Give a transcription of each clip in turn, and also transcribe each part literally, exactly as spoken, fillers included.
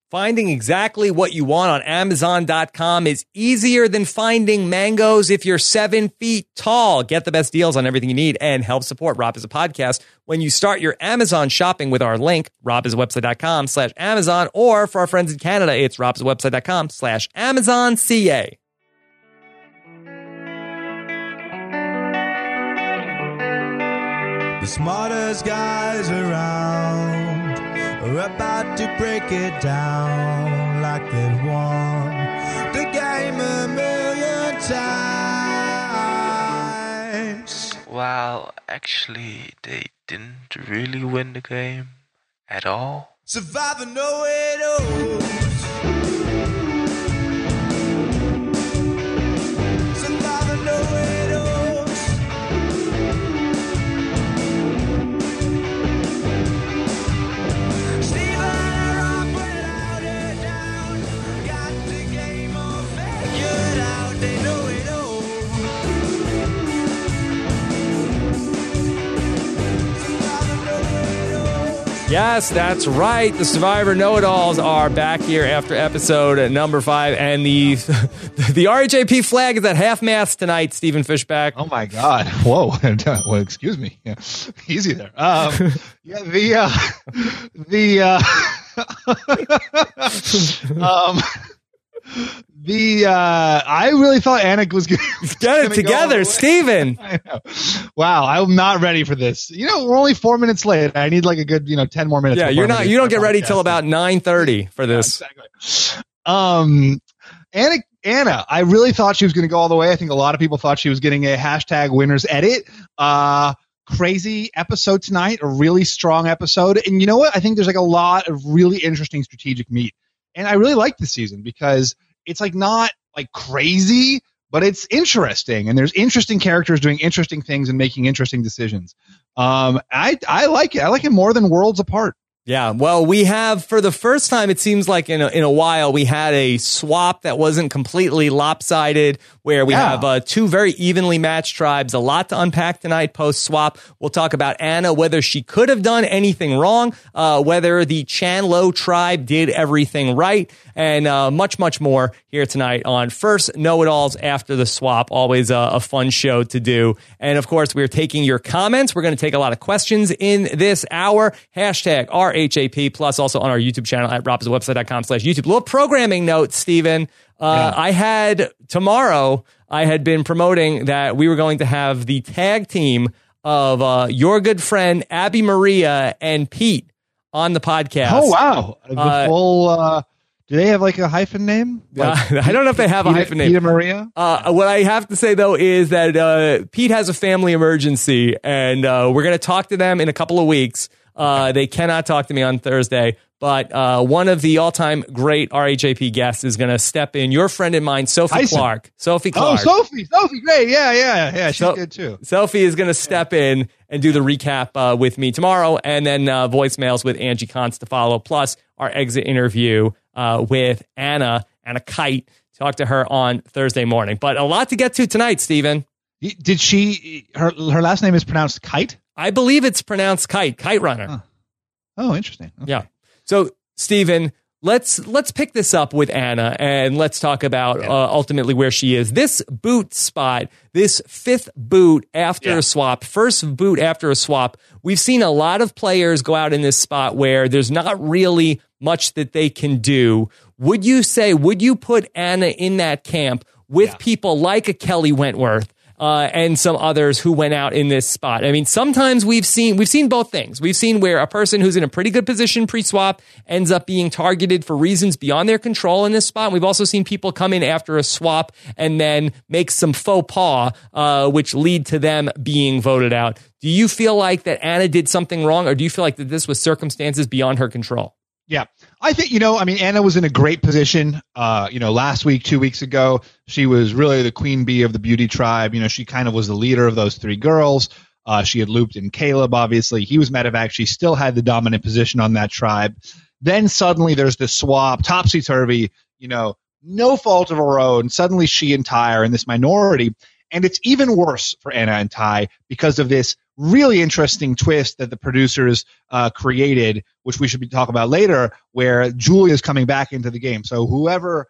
Finding exactly what you want on Amazon dot com is easier than finding mangoes if you're seven feet tall. Get the best deals on everything you need and help support Rob as a podcast when you start your Amazon shopping with our link, robasawebsite.com slash Amazon, or for our friends in Canada, it's robasawebsite.com slash Amazon CA. The smartest guys around are about to break it down like they've won the game a million times. Well, actually, they didn't really win the game at all. Survivor know it all. Survivor know it all. Yes, that's right. The Survivor Know-It-Alls are back here after episode number five, and the the R H A P flag is at half-mast tonight, Stephen Fishback. Oh, my God. Whoa. Well, excuse me. Yeah. Easy there. Um, yeah, the... Uh, the... Uh, um... The uh, I really thought Anna was going to get it together, Steven. I know. Wow, I'm not ready for this. You know, we're only four minutes late. I need like a good, you know, ten more minutes. Yeah, you're not. You don't get ready till about nine thirty for this. Yeah, exactly. Um, Anna, Anna, I really thought she was going to go all the way. I think a lot of people thought she was getting a hashtag winners edit. Uh, crazy episode tonight, a really strong episode, and you know what? I think there's like a lot of really interesting strategic meat. And I really like this season because it's like not like crazy, but it's interesting. And there's interesting characters doing interesting things and making interesting decisions. Um, I I like it. I like it more than Worlds Apart. Yeah, well, we have, for the first time, it seems like in a, in a while, we had a swap that wasn't completely lopsided, where we yeah. have uh, two very evenly matched tribes. A lot to unpack tonight post-swap. We'll talk about Anna, whether she could have done anything wrong, uh, whether the Chan-Lo tribe did everything right, and uh, much, much more here tonight on First Know-It-Alls After the Swap. Always a, a fun show to do. And, of course, we're taking your comments. We're going to take a lot of questions in this hour. Hashtag R H A P, plus also on our YouTube channel at robswebsite.com slash YouTube. Little programming note, Steven. Uh, yeah. I had, tomorrow, I had been promoting that we were going to have the tag team of uh, your good friend, Abby Maria and Pete on the podcast. Oh, wow. The uh, full... Uh Do they have like a hyphen name? Like uh, I don't know if they have Peter, a hyphen name. Peter Maria? Uh, what I have to say, though, is that uh, Pete has a family emergency, and uh, we're going to talk to them in a couple of weeks. Uh, they cannot talk to me on Thursday, but uh, one of the all-time great R H A P guests is going to step in. Your friend and mine, Sophie Tyson. Clark. Sophie Clark. Oh, Sophie. Sophie, great. Yeah, yeah, yeah. She's so, good, too. Sophie is going to step yeah. in and do the recap uh, with me tomorrow, and then uh, voicemails with Angie Const to follow, plus our exit interview uh, with Anna, Anna Kite. Talk to her on Thursday morning. But a lot to get to tonight, Stephen. Did she, her her last name is pronounced Kite? I believe it's pronounced Kite, Kite Runner. Huh. Oh, interesting. Okay. Yeah. So, Stephen, let's let's pick this up with Anna, and let's talk about yeah. uh, ultimately where she is. This boot spot, this fifth boot after yeah. a swap, first boot after a swap, we've seen a lot of players go out in this spot where there's not really much that they can do. Would you say, would you put Anna in that camp with yeah. people like a Kelly Wentworth? Uh, and some others who went out in this spot. I mean, sometimes we've seen we've seen both things. We've seen where a person who's in a pretty good position pre-swap ends up being targeted for reasons beyond their control in this spot. We've also seen people come in after a swap and then make some faux pas, uh, which lead to them being voted out. Do you feel like that Anna did something wrong, or do you feel like that this was circumstances beyond her control? Yeah, I think, you know, I mean, Anna was in a great position. Uh, you know, last week, two weeks ago, she was really the queen bee of the beauty tribe. You know, she kind of was the leader of those three girls. Uh, she had looped in Caleb, obviously. He was medevac. She still had the dominant position on that tribe. Then suddenly there's this swap, topsy-turvy, you know, no fault of her own. Suddenly she and Ty are in this minority. And it's even worse for Anna and Ty because of this really interesting twist that the producers uh, created, which we should be talking about later, where Julia is coming back into the game. So whoever,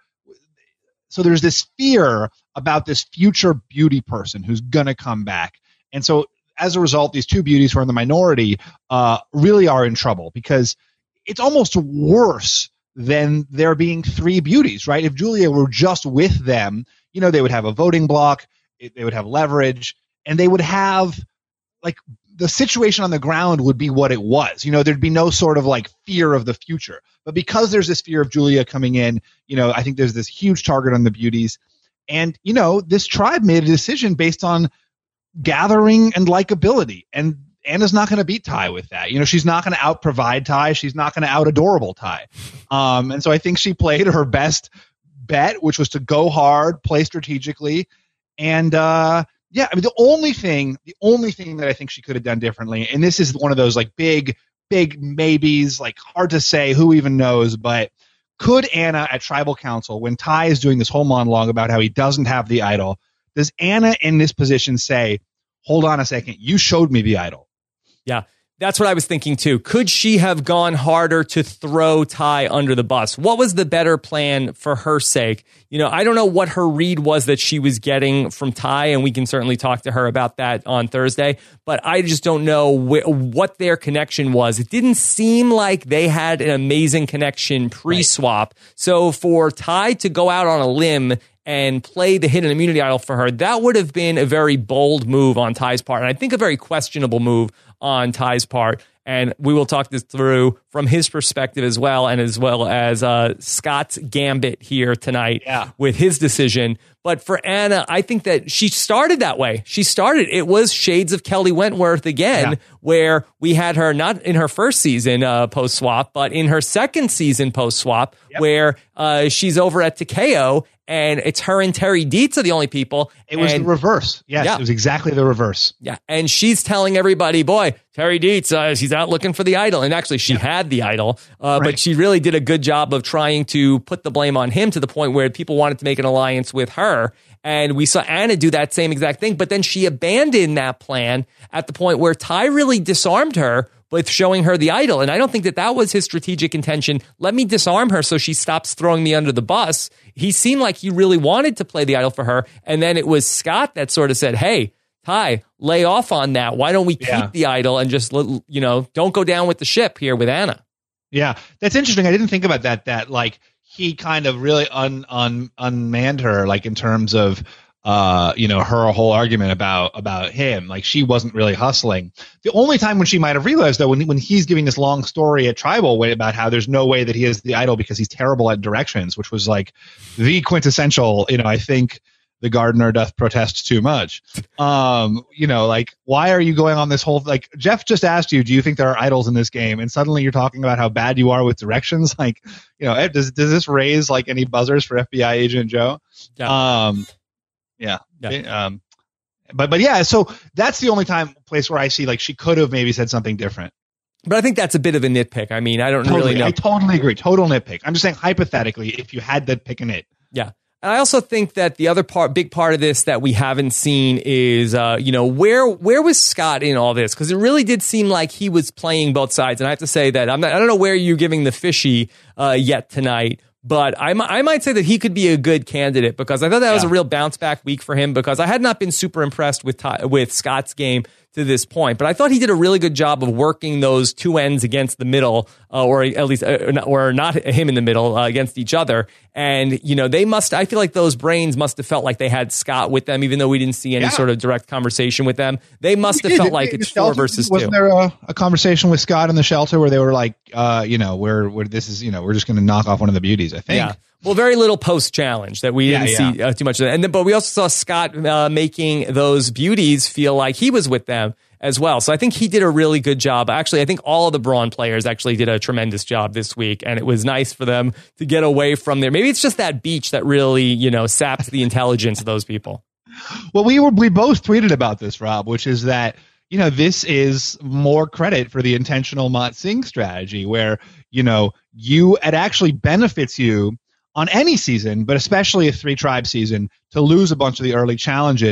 so there's this fear about this future beauty person who's gonna come back, and so as a result, these two beauties who are in the minority uh, really are in trouble because it's almost worse than there being three beauties, right? If Julia were just with them, you know, they would have a voting block, they would have leverage, and they would have like the situation on the ground would be what it was. You know, there'd be no sort of like fear of the future. But because there's this fear of Julia coming in, you know, I think there's this huge target on the beauties. And, you know, this tribe made a decision based on gathering and likability. And Anna's not going to beat Ty with that. You know, she's not going to out provide Ty. She's not going to out adorable Ty. Um, and so I think she played her best bet, which was to go hard, play strategically. And, uh, yeah, I mean, the only thing, the only thing that I think she could have done differently, and this is one of those like big, big maybes, like hard to say, who even knows, but could Anna at Tribal Council, when Ty is doing this whole monologue about how he doesn't have the idol, does Anna in this position say, hold on a second, you showed me the idol? Yeah. That's what I was thinking too. Could she have gone harder to throw Ty under the bus? What was the better plan for her sake? You know, I don't know what her read was that she was getting from Ty, and we can certainly talk to her about that on Thursday, but I just don't know wh- what their connection was. It didn't seem like they had an amazing connection pre-swap. Right. So for Ty to go out on a limb and play the hidden immunity idol for her, that would have been a very bold move on Ty's part, and I think a very questionable move on Ty's part. And we will talk this through from his perspective as well, and as well as uh, Scott's gambit here tonight yeah. with his decision. But for Anna, I think that she started that way. She started, it was shades of Kelly Wentworth again, yeah. where we had her not in her first season uh, post-swap, but in her second season post-swap, yep. where uh, she's over at Takeo, and it's her and Terry Dietz are the only people. It was and, the reverse. Yes, yeah. It was exactly the reverse. Yeah, and she's telling everybody, boy, Terry Dietz, uh, she's out looking for the idol. And actually, she yeah. had the idol, uh, right. but she really did a good job of trying to put the blame on him to the point where people wanted to make an alliance with her. And we saw Anna do that same exact thing, but then she abandoned that plan at the point where Ty really disarmed her with showing her the idol. And I don't think that that was his strategic intention. Let me disarm her so she stops throwing me under the bus. He seemed like he really wanted to play the idol for her. And then it was Scott that sort of said, hey, Ty, lay off on that. Why don't we keep yeah. the idol and just, you know, don't go down with the ship here with Anna? Yeah, that's interesting. I didn't think about that, that like he kind of really un, un, unmanned her, like in terms of, Uh, you know, her whole argument about about him, like she wasn't really hustling. The only time when she might have realized, though, when when he's giving this long story at Tribal way about how there's no way that he is the idol because he's terrible at directions, which was like the quintessential, you know, I think the gardener doth protest too much. Um, you know, like why are you going on this whole, like Jeff just asked you, do you think there are idols in this game? And suddenly you're talking about how bad you are with directions. Like, you know, does does this raise like any buzzers for F B I Agent Joe? Yeah. Um, Yeah. yeah. Um, but, but yeah, so that's the only time place where I see like she could have maybe said something different. But I think that's a bit of a nitpick. I mean, I don't totally, really know. I totally agree. Total nitpick. I'm just saying hypothetically, if you had to pick a nit. Yeah. And I also think that the other part, big part of this that we haven't seen is, uh, you know, where where was Scott in all this? Because it really did seem like he was playing both sides. And I have to say that I'm not, I don't know where you're giving the fishy uh, yet tonight. But I, I might say that he could be a good candidate because I thought that was yeah. a real bounce back week for him because I had not been super impressed with with Scott's game to this point. But I thought he did a really good job of working those two ends against the middle, uh, or at least, uh, or not him in the middle, uh, against each other. And, you know, they must, I feel like those brains must have felt like they had Scott with them, even though we didn't see any yeah. sort of direct conversation with them. They must have felt like it's four versus two. Wasn't there a, a conversation with Scott in the shelter where they were like, uh, you know, where, where this is, you know, we're just going to knock off one of the beauties, I think. Yeah. Well, very little post challenge that we didn't yeah, yeah. see uh, too much of that. And then, but we also saw Scott uh, making those beauties feel like he was with them as well. So I think he did a really good job. Actually, I think all of the Brawn players actually did a tremendous job this week, and it was nice for them to get away from there. Maybe it's just that beach that really, you know, saps the intelligence of those people. Well, we were we both tweeted about this, Rob, which is that, you know, this is more credit for the intentional Mott Singh strategy where, you know, you it actually benefits you on any season, but especially a three tribe season, to lose a bunch of the early challenges.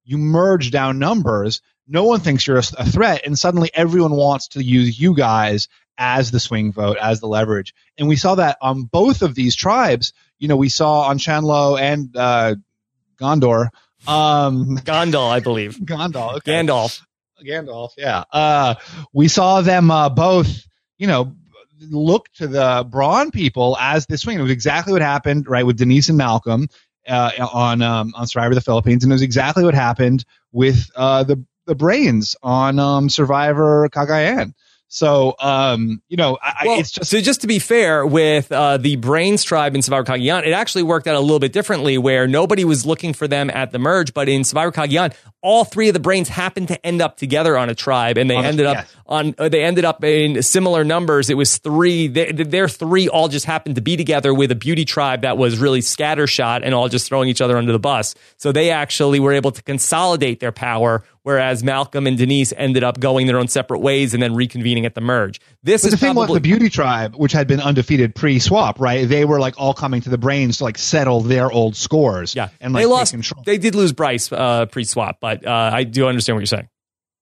you merge down numbers, no one thinks you're a, a threat, and suddenly everyone wants to use you guys as the swing vote, as the leverage. And we saw that on both of these tribes. You know, we saw on Chandlo and uh, Gondor. Um, Gondal, I believe. Gondal. Okay. Gandalf. Gandalf, yeah. Uh, we saw them uh, both, you know, look to the Braun people as the swing. It was exactly what happened, right, with Denise and Malcolm uh, on um, on Survivor the Philippines, and it was exactly what happened with uh, the the Brains on um, Survivor Cagayan. So, um, you know, I, well, it's just... So just to be fair, with uh, the Brains tribe in Survivor Cagayan, it actually worked out a little bit differently where nobody was looking for them at the merge, but in Survivor Cagayan, all three of the Brains happened to end up together on a tribe, and they on ended a, up yes. on uh, they ended up in similar numbers. It was three. They, their three all just happened to be together with a beauty tribe that was really scattershot and all just throwing each other under the bus. So they actually were able to consolidate their power, whereas Malcolm and Denise ended up going their own separate ways and then reconvening at the merge. This but is the thing probably was the beauty tribe, which had been undefeated pre-swap, right? They were like all coming to the Brains to like settle their old scores. Yeah, and like they lost. take control. They did lose Bryce uh, pre-swap, but uh, I do understand what you're saying.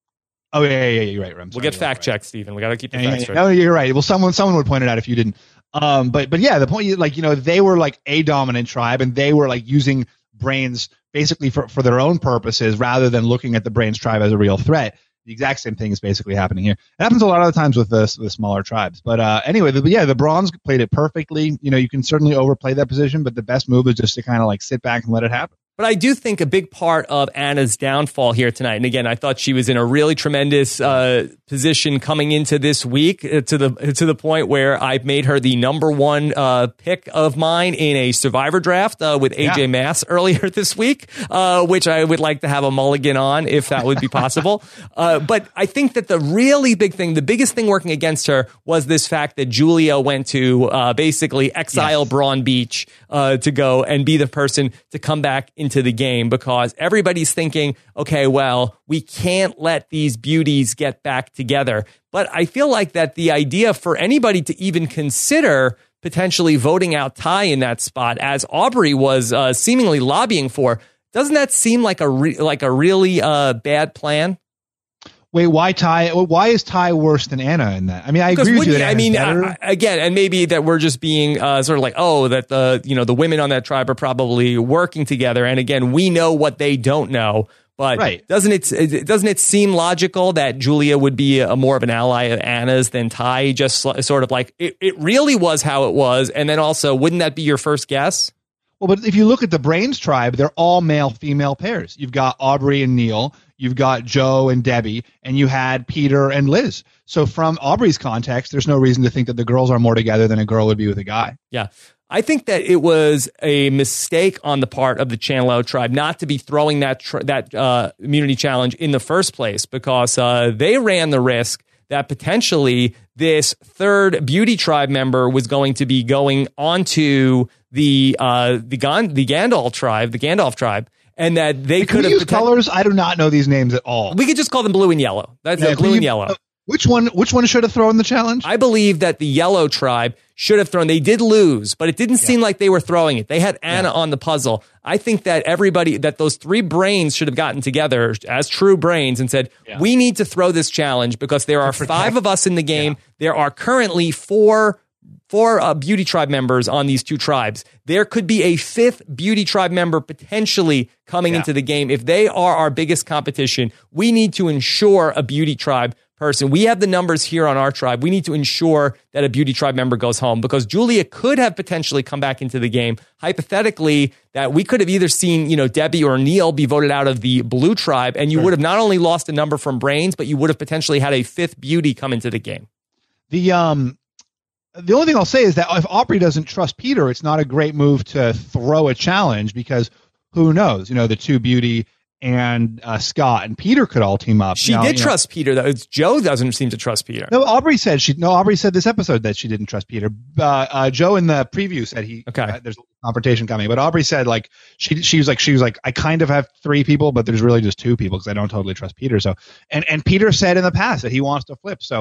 Oh yeah, yeah, yeah, you're right. I'm we'll sorry, get yeah, fact right. checked, Stephen. We got to keep the Yeah, facts yeah, straight. yeah. No, you're right. Well, someone someone would point it out if you didn't. Um, but but yeah, the point, you like, you know, they were like a dominant tribe, and they were like using Brains basically for, for their own purposes rather than looking at the Brains tribe as a real threat. The exact same thing is basically happening here. It happens a lot of the times with the, the smaller tribes. But uh, anyway, the, yeah, the Bronze played it perfectly. You know, you can certainly overplay that position, but the best move is just to kind of like sit back and let it happen. But I do think a big part of Anna's downfall here tonight, and again, I thought she was in a really tremendous uh, position coming into this week uh, to the to the point where I made her the number one uh, pick of mine in a Survivor draft uh, with A J Yeah. Mass earlier this week, uh, which I would like to have a mulligan on if that would be possible. uh, but I think that the really big thing, the biggest thing working against her was this fact that Julia went to uh, basically exile Yes. Braun Beach uh, to go and be the person to come back in into the game, because everybody's thinking, okay, well, we can't let these beauties get back together. But I feel like that the idea for anybody to even consider potentially voting out Ty in that spot, as Aubrey was uh, seemingly lobbying for, doesn't that seem like a re- like a really uh, bad plan? Wait, why Ty? Why is Ty worse than Anna in that? I mean, I Because agree with you. wouldn't That you- I mean, Anna's uh, better. again, and maybe that we're just being uh, sort of like, oh, that the you know the women on that tribe are probably working together, and again, we know what they don't know. But Right. doesn't it it- doesn't it seem logical that Julia would be a more of an ally of Anna's than Ty? Just sl- sort of like it, it really was how it was, and then also, wouldn't that be your first guess? Well, but if you look at the Brains tribe, they're all male-female pairs. You've got Aubrey and Neil, you've got Joe and Debbie, and you had Peter and Liz. So from Aubrey's context, there's no reason to think that the girls are more together than a girl would be with a guy. Yeah. I think that it was a mistake on the part of the Chanlo tribe not to be throwing that tr- that uh, immunity challenge in the first place, because uh, they ran the risk that potentially this third beauty tribe member was going to be going onto the uh, the Gan- the Gandalf tribe, the Gandalf tribe, and that they Can could we have use colors? I do not know these names at all. We could just call them blue and yellow. That's Yeah, uh, can blue you- and yellow. Which one? Which one should have thrown the challenge? I believe that the yellow tribe should have thrown. They did lose, but it didn't seem like they were throwing it. They had Anna on the puzzle. I think that everybody, that those three brains should have gotten together as true brains and said, Yeah. we need to throw this challenge because there are protect- five of us in the game. There are currently four four uh, beauty tribe members on these two tribes. There could be a fifth beauty tribe member potentially coming Yeah. into the game. If they are our biggest competition, we need to ensure a beauty tribe person. We have the numbers here on our tribe. We need to ensure that a beauty tribe member goes home, because Julia could have potentially come back into the game. Hypothetically, that we could have either seen, you know, Debbie or Neil be voted out of the blue tribe, and you Sure. would have not only lost a number from brains, but you would have potentially had a fifth beauty come into the game. The um, the only thing I'll say is that if Aubrey doesn't trust Peter, it's not a great move to throw a challenge, because who knows? You know, the two beauty and uh, Scott and Peter could all team up. She Now, did you know- trust Peter, though. It's Joe doesn't seem to trust Peter. No, Aubrey said she. No, Aubrey said this episode that she didn't trust Peter. Uh, uh, Joe in the preview said he. Okay. Uh, there's a confrontation coming, but Aubrey said like she she was like she was like I kind of have three people, but there's really just two people because I don't totally trust Peter. So and and Peter said in the past that he wants to flip. So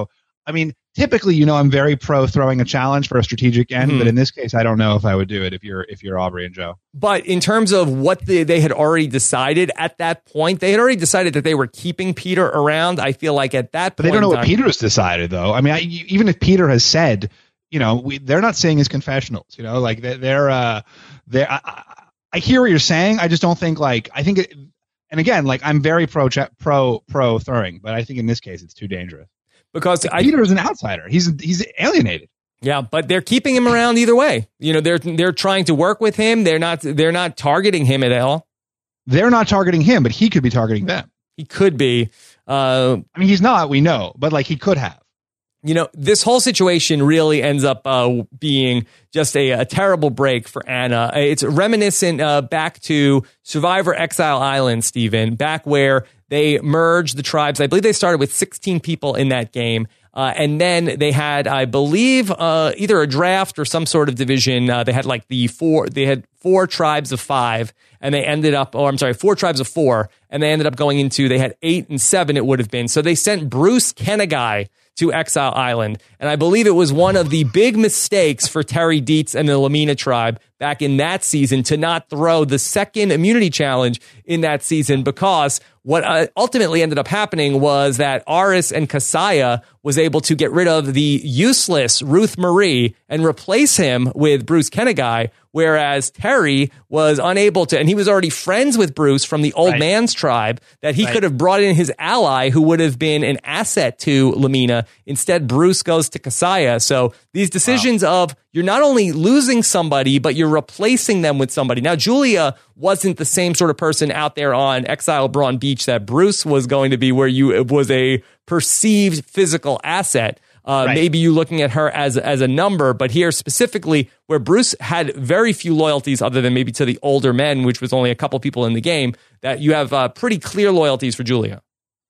I mean, typically, you know, I'm very pro throwing a challenge for a strategic end, mm-hmm. but in this case, I don't know if I would do it if you're if you're Aubrey and Joe. But in terms of what they, they had already decided at that point, they had already decided that they were keeping Peter around. I feel like at that point, but they don't know what time, Peter has decided, though. I mean, I, even if Peter has said, you know, we, they're not saying his confessionals. You know, like they're they're. Uh, they're I, I hear what you're saying. I just don't think like I think. It, and again, like I'm very pro pro pro throwing, but I think in this case, it's too dangerous. Because like Peter is an outsider. He's he's alienated. Yeah, but they're keeping him around either way. You know, they're they're trying to work with him. They're not they're not targeting him at all. They're not targeting him, but he could be targeting them. He could be. Uh, I mean, he's not. We know, but like he could have. You know, this whole situation really ends up uh, being just a, a terrible break for Anna. It's reminiscent uh, back to Survivor Exile Island, Steven, back where they merged the tribes. I believe they started with sixteen people in that game. Uh, and then they had, I believe, uh, either a draft or some sort of division. Uh, they had like the four, they had four tribes of five, and they ended up, or I'm sorry, four tribes of four, and they ended up going into, they had eight and seven, it would have been. So they sent Bruce Kenegai to Exile Island. And I believe it was one of the big mistakes for Terry Dietz and the Lamina tribe back in that season to not throw the second immunity challenge in that season, because what uh, ultimately ended up happening was that Aris and Kasaya was able to get rid of the useless Ruth Marie and replace him with Bruce Kenegai, whereas Terry was unable to, and he was already friends with Bruce from the Old right. Man's tribe, that he right. could have brought in his ally who would have been an asset to Lamina. Instead, Bruce goes to Kasaya. So these decisions wow. of you're not only losing somebody, but you're replacing them with somebody. Now, Julia wasn't the same sort of person out there on Exile Braun Beach that Bruce was going to be, where you it was a perceived physical asset. Uh, right. Maybe you looking at her as as a number, but here specifically where Bruce had very few loyalties other than maybe to the older men, which was only a couple people in the game, that you have uh, pretty clear loyalties for Julia.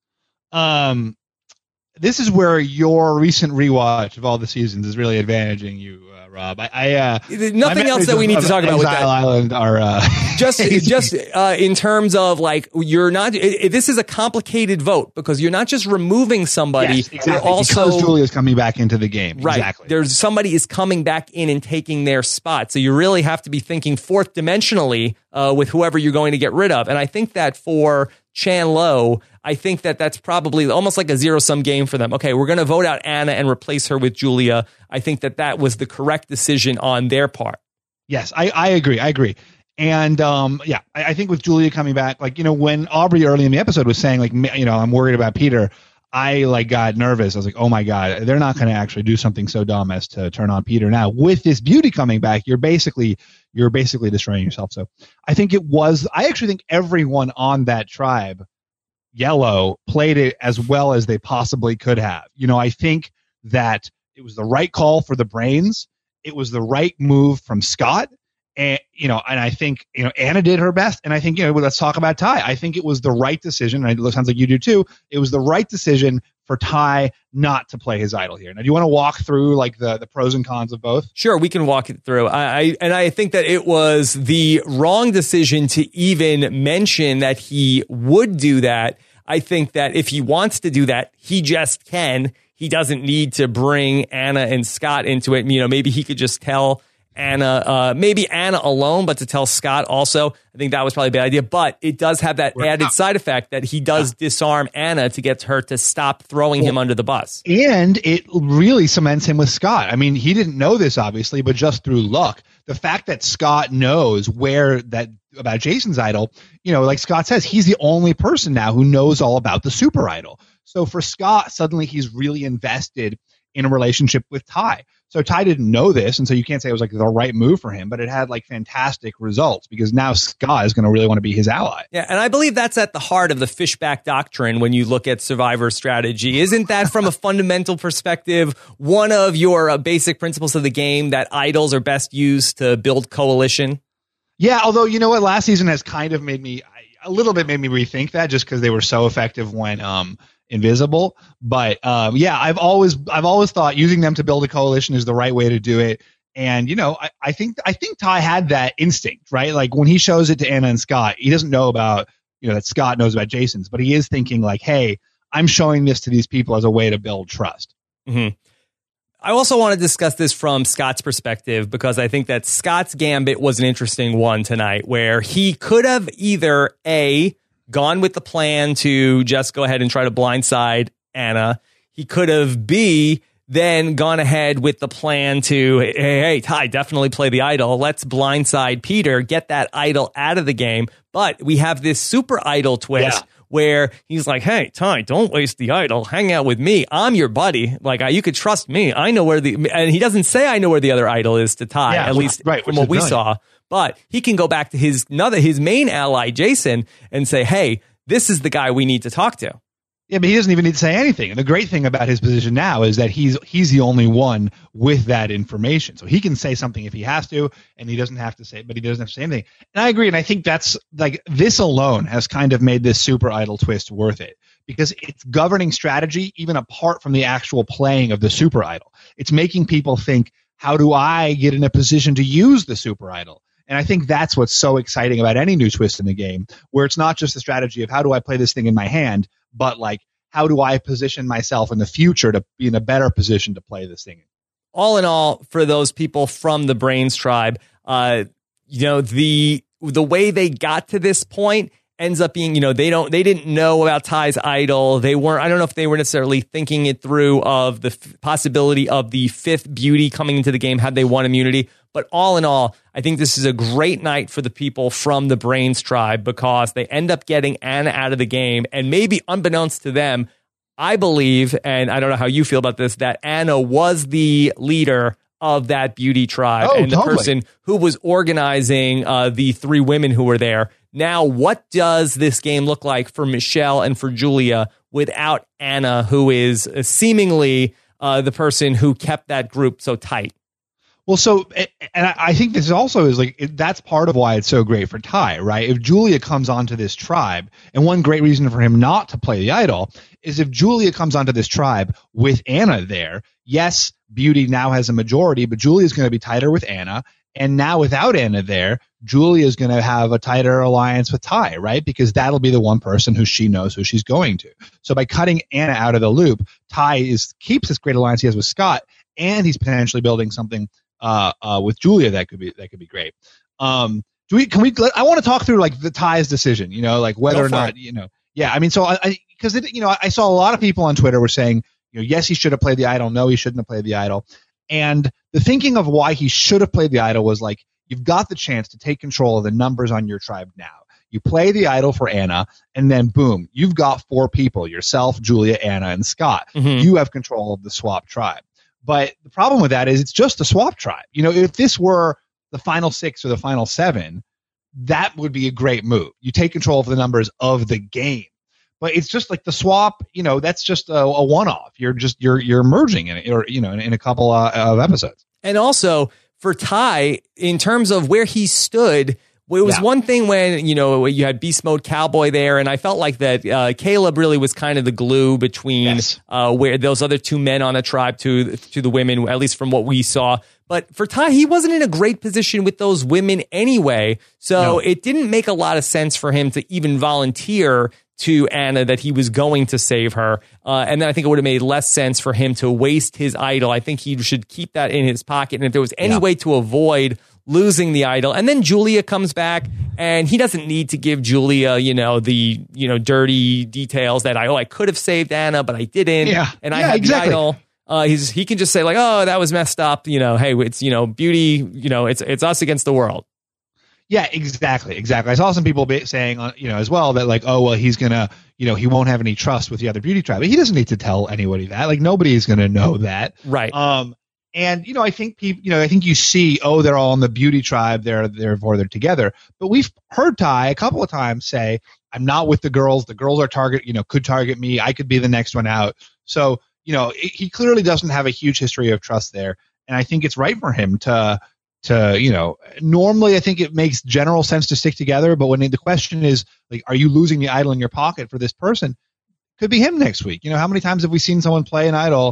Um, this is where your recent rewatch of all the seasons is really advantaging you, uh, Rob. I, I uh, nothing else that we need to talk about with that. Island are uh, just just uh, in terms of like you're not. It, it, this is a complicated vote because you're not just removing somebody. Yes, exactly. You're also because Julia's coming back into the game. Right. Exactly. There's somebody is coming back in and taking their spot. So you really have to be thinking fourth dimensionally uh, with whoever you're going to get rid of. And I think that for Chan Lo, I think that that's probably almost like a zero-sum game for them. Okay, we're going to vote out Anna and replace her with Julia. I think that that was the correct decision on their part. Yes, I, I agree. I agree. And um, yeah, I, I think with Julia coming back, like, you know, when Aubrey early in the episode was saying, like, you know, I'm worried about Peter, I like got nervous. I was like, oh my God, they're not going to actually do something so dumb as to turn on Peter. Now, with this beauty coming back, you're basically you're basically destroying yourself. So I think it was, I actually think everyone on that tribe, Yellow, played it as well as they possibly could have. You know, I think that it was the right call for the brains. It was the right move from Scott. And, you know, and I think, you know, Anna did her best. And I think, you know, let's talk about Ty. I think it was the right decision. And it sounds like you do too. It was the right decision for Ty not to play his idol here. Now, do you want to walk through like the, the pros and cons of both? Sure, we can walk it through. I, I and I think that it was the wrong decision to even mention that he would do that. I think that if he wants to do that, he just can. He doesn't need to bring Anna and Scott into it. You know, maybe he could just tell Anna, uh, maybe Anna alone, but to tell Scott also, I think that was probably a bad idea. But it does have that We're added out. side effect that he does yeah. disarm Anna to get her to stop throwing well, him under the bus. And it really cements him with Scott. I mean, he didn't know this, obviously, but just through luck, the fact that Scott knows where that about Jason's idol, you know, like Scott says, he's the only person now who knows all about the super idol. So for Scott, suddenly he's really invested in a relationship with Ty. So Ty didn't know this, and so you can't say it was like the right move for him, but it had like fantastic results because now Scott is going to really want to be his ally. Yeah, and I believe that's at the heart of the fishback doctrine when you look at Survivor strategy. Isn't that from a fundamental perspective one of your uh, basic principles of the game, that idols are best used to build coalition? Yeah, although, you know what, last season has kind of made me, a little bit made me rethink that just because they were so effective when um, invisible. But um, yeah, I've always I've always thought using them to build a coalition is the right way to do it. And, you know, I, I think I think Ty had that instinct, right? Like when he shows it to Anna and Scott, he doesn't know about, you know, that Scott knows about Jason's, but he is thinking like, hey, I'm showing this to these people as a way to build trust. Mm-hmm. I also want to discuss this from Scott's perspective because I think that Scott's gambit was an interesting one tonight where he could have either A, gone with the plan to just go ahead and try to blindside Anna. He could have B, then gone ahead with the plan to, hey, hey, Ty, definitely play the idol. Let's blindside Peter, get that idol out of the game. But we have this super idol twist. Yeah. Where he's like, hey, Ty, don't waste the idol. Hang out with me. I'm your buddy. Like, I, you could trust me. I know where the... And he doesn't say I know where the other idol is to Ty, yeah, at well, least right, from what we saw. But he can go back to his another his main ally, Jason, and say, hey, this is the guy we need to talk to. Yeah, but he doesn't even need to say anything. And the great thing about his position now is that he's he's the only one with that information. So he can say something if he has to, and he doesn't have to say, but he doesn't have to say anything. And I agree. And I think that's like this alone has kind of made this super idol twist worth it because it's governing strategy even apart from the actual playing of the super idol. It's making people think, how do I get in a position to use the super idol? And I think that's what's so exciting about any new twist in the game, where it's not just the strategy of how do I play this thing in my hand, but like, how do I position myself in the future to be in a better position to play this thing? All in all, for those people from the Brains tribe, uh, you know, the the way they got to this point ends up being, you know, they don't they didn't know about Ty's idol. They weren't, I don't know if they were necessarily thinking it through of the f- possibility of the fifth beauty coming into the game had they won immunity. But all in all, I think this is a great night for the people from the Brains tribe because they end up getting Anna out of the game. And maybe unbeknownst to them, I believe, and I don't know how you feel about this, that Anna was the leader of that beauty tribe oh, and the totally. person who was organizing uh, the three women who were there. Now, what does this game look like for Michelle and for Julia without Anna, who is seemingly uh, the person who kept that group so tight? Well, so, and I think this also is like, that's part of why it's so great for Ty, right? If Julia comes onto this tribe, and one great reason for him not to play the idol is if Julia comes onto this tribe with Anna there, yes, Beauty now has a majority, but Julia's going to be tighter with Anna. And now without Anna there, Julia's going to have a tighter alliance with Ty, right? Because that'll be the one person who she knows who she's going to. So by cutting Anna out of the loop, Ty is keeps this great alliance he has with Scott, and he's potentially building something Uh, uh, with Julia, that could be that could be great. Um, do we? Can we? I want to talk through like the Ty's decision. You know, like whether or not it. you know. Yeah, I mean, so I because it you know I saw a lot of people on Twitter were saying, you know, yes, he should have played the idol. No, he shouldn't have played the idol. And the thinking of why he should have played the idol was like, you've got the chance to take control of the numbers on your tribe now. You play the idol for Anna, and then boom, you've got four people: yourself, Julia, Anna, and Scott. Mm-hmm. You have control of the swap tribe. But the problem with that is it's just a swap tribe. You know, if this were the final six or the final seven, that would be a great move. You take control of the numbers of the game. But it's just like the swap, you know, that's just a, a one-off. You're just you're you're merging in it, or you know, in, in a couple uh, of episodes. And also for Ty, in terms of where he stood, it was yeah. one thing when, you know, you had Beast Mode Cowboy there, and I felt like that uh, Caleb really was kind of the glue between yes. uh, where those other two men on a tribe to to the women, at least from what we saw. But for Ty, he wasn't in a great position with those women anyway, so no. it didn't make a lot of sense for him to even volunteer to Anna that he was going to save her. Uh, and then I think it would have made less sense for him to waste his idol. I think he should keep that in his pocket, and if there was any yeah. way to avoid losing the idol. And then Julia comes back, and he doesn't need to give Julia, you know, the, you know, dirty details that I, oh, I could have saved Anna, but I didn't. Yeah. And I yeah, had exactly. the idol. Uh, he's, he can just say like, oh, that was messed up. You know, hey, it's, you know, beauty, you know, it's, it's us against the world. Yeah, exactly. Exactly. I saw some people saying, uh, you know, as well that like, oh, well, he's going to, you know, he won't have any trust with the other beauty tribe. But he doesn't need to tell anybody that. Like, nobody is going to know that. Right. Um, And, you know, I think people, you know, I think you see, oh, they're all in the beauty tribe. They're, therefore they're together. But we've heard Ty a couple of times say, I'm not with the girls. The girls are target, you know, could target me. I could be the next one out. So, you know, it, he clearly doesn't have a huge history of trust there. And I think it's right for him to, to, you know, normally I think it makes general sense to stick together. But when the question is, like, are you losing the idol in your pocket for this person? Could be him next week. You know, how many times have we seen someone play an idol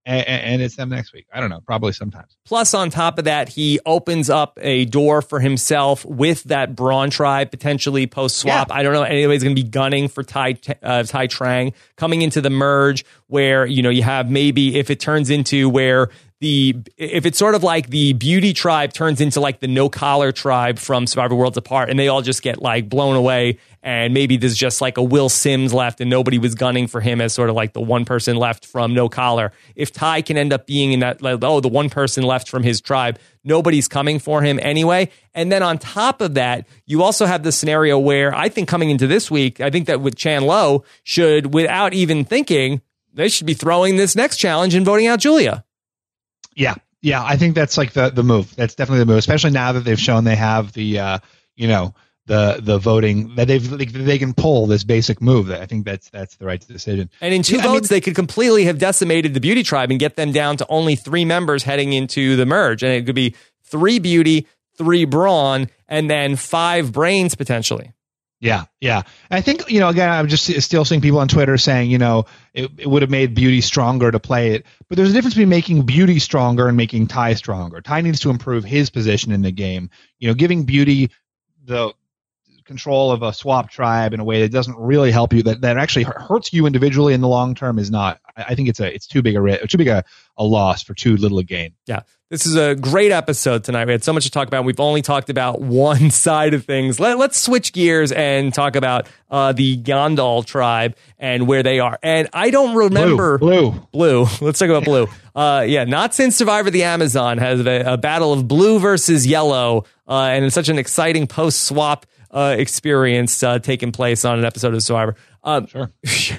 and, and it's them next week. I don't know, probably sometimes. Plus, on top of that, he opens up a door for himself with that Braun tribe potentially post swap. Yeah. I don't know anybody's going to be gunning for Tai uh, Tai Trang coming into the merge, where you know you have maybe if it turns into where. The if it's sort of like the beauty tribe turns into like the no collar tribe from Survivor Worlds Apart, and they all just get like blown away, and maybe there's just like a Will Sims left, and nobody was gunning for him as sort of like the one person left from no collar. If Ty can end up being in that, like, oh, the one person left from his tribe, nobody's coming for him anyway. And then on top of that, you also have the scenario where I think coming into this week, I think that with Chan Lo should, without even thinking, they should be throwing this next challenge and voting out Julia. Yeah, yeah, I think that's like the the move. That's definitely the move, especially now that they've shown they have the uh, you know the the voting that they've like, they can pull this basic move. I think that's that's the right decision. And in two yeah, votes, I mean, they could completely have decimated the beauty tribe and get them down to only three members heading into the merge, and it could be three beauty, three brawn, and then five brains potentially. Yeah, yeah. I think, you know, again, I'm just still seeing people on Twitter saying, you know, it, it would have made Beauty stronger to play it. But there's a difference between making Beauty stronger and making Ty stronger. Ty needs to improve his position in the game. You know, giving Beauty the control of a swap tribe in a way that doesn't really help you, that, that actually hurts you individually in the long term is not. I think it's a it's too big a too big a, a loss for too little a gain. Yeah. This is a great episode tonight. We had so much to talk about. We've only talked about one side of things. Let, let's switch gears and talk about uh, the Gondal tribe and where they are. And I don't remember... Blue. Blue. Blue. Let's talk about blue. Uh, yeah, not since Survivor the Amazon has a, a battle of blue versus yellow. Uh, and it's such an exciting post-swap uh, experience uh, taking place on an episode of Survivor. Um, sure.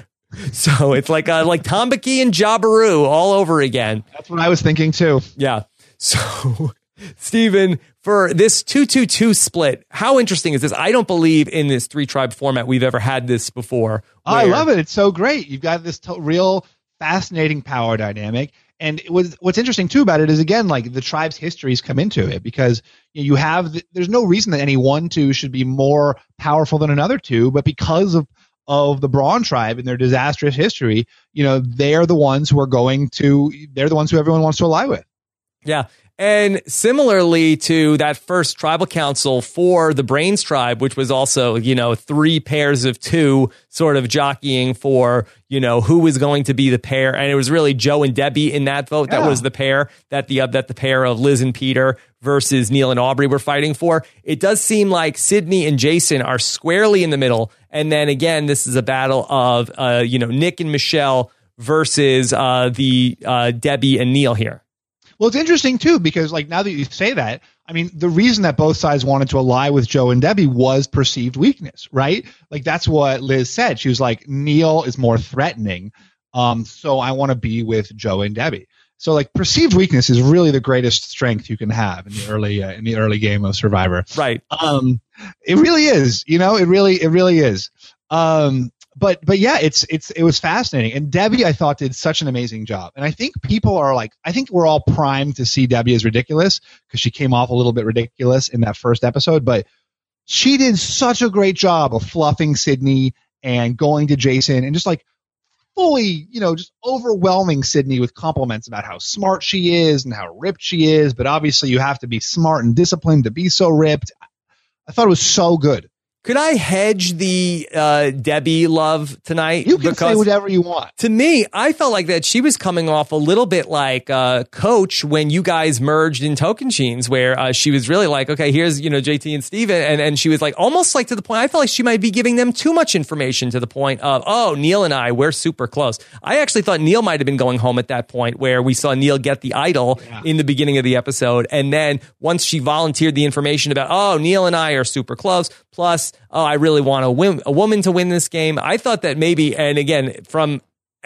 So it's like uh, like Tambaki and Jabiru all over again. That's what I was thinking too. Yeah. So, Steven, for this two two two split, how interesting is this? I don't believe in this three-tribe format we've ever had this before. Oh, I love it. It's so great. You've got this to- real fascinating power dynamic. And it was, what's interesting, too, about it is, again, like the tribe's histories come into it because you, know, you have the, there's no reason that any one two should be more powerful than another two, but because of of the Braun tribe and their disastrous history, you know, they're the ones who are going to, they're the ones who everyone wants to ally with. Yeah. And similarly to that first tribal council for the Brains tribe, which was also, you know, three pairs of two sort of jockeying for, you know, who was going to be the pair. And it was really Joe and Debbie in that vote. Yeah. That was the pair that the, uh, that the pair of Liz and Peter versus Neil and Aubrey were fighting for. It does seem like Sydney and Jason are squarely in the middle. And then again, this is a battle of, uh, you know, Nick and Michelle versus uh, the uh, Debbie and Neil here. Well, it's interesting, too, because like now that you say that, I mean, the reason that both sides wanted to ally with Joe and Debbie was perceived weakness, right? Like that's what Liz said. She was like, Neil is more threatening, um, so I want to be with Joe and Debbie. So like perceived weakness is really the greatest strength you can have in the early uh, in the early game of Survivor. Right. Um, it really is. You know, it really it really is. Um, But but yeah, it's it's it was fascinating, and Debbie I thought did such an amazing job, and I think people are like I think we're all primed to see Debbie as ridiculous because she came off a little bit ridiculous in that first episode, but she did such a great job of fluffing Sydney and going to Jason and just like fully, you know, just overwhelming Sydney with compliments about how smart she is and how ripped she is, but obviously you have to be smart and disciplined to be so ripped. I thought it was so good. Could I hedge the uh, Debbie love tonight? You can say whatever you want. To me, I felt like that she was coming off a little bit like uh, Coach when you guys merged in Tocantins, where uh, she was really like, okay, here's, you know, J T and Steven. And, and she was like almost like to the point, I felt like she might be giving them too much information to the point of, oh, Neil and I, we're super close. I actually thought Neil might have been going home at that point where we saw Neil get the idol yeah. in the beginning of the episode. And then once she volunteered the information about, oh, Neil and I are super close, plus, oh, I really want a, win, a woman to win this game. I thought that maybe, and again, from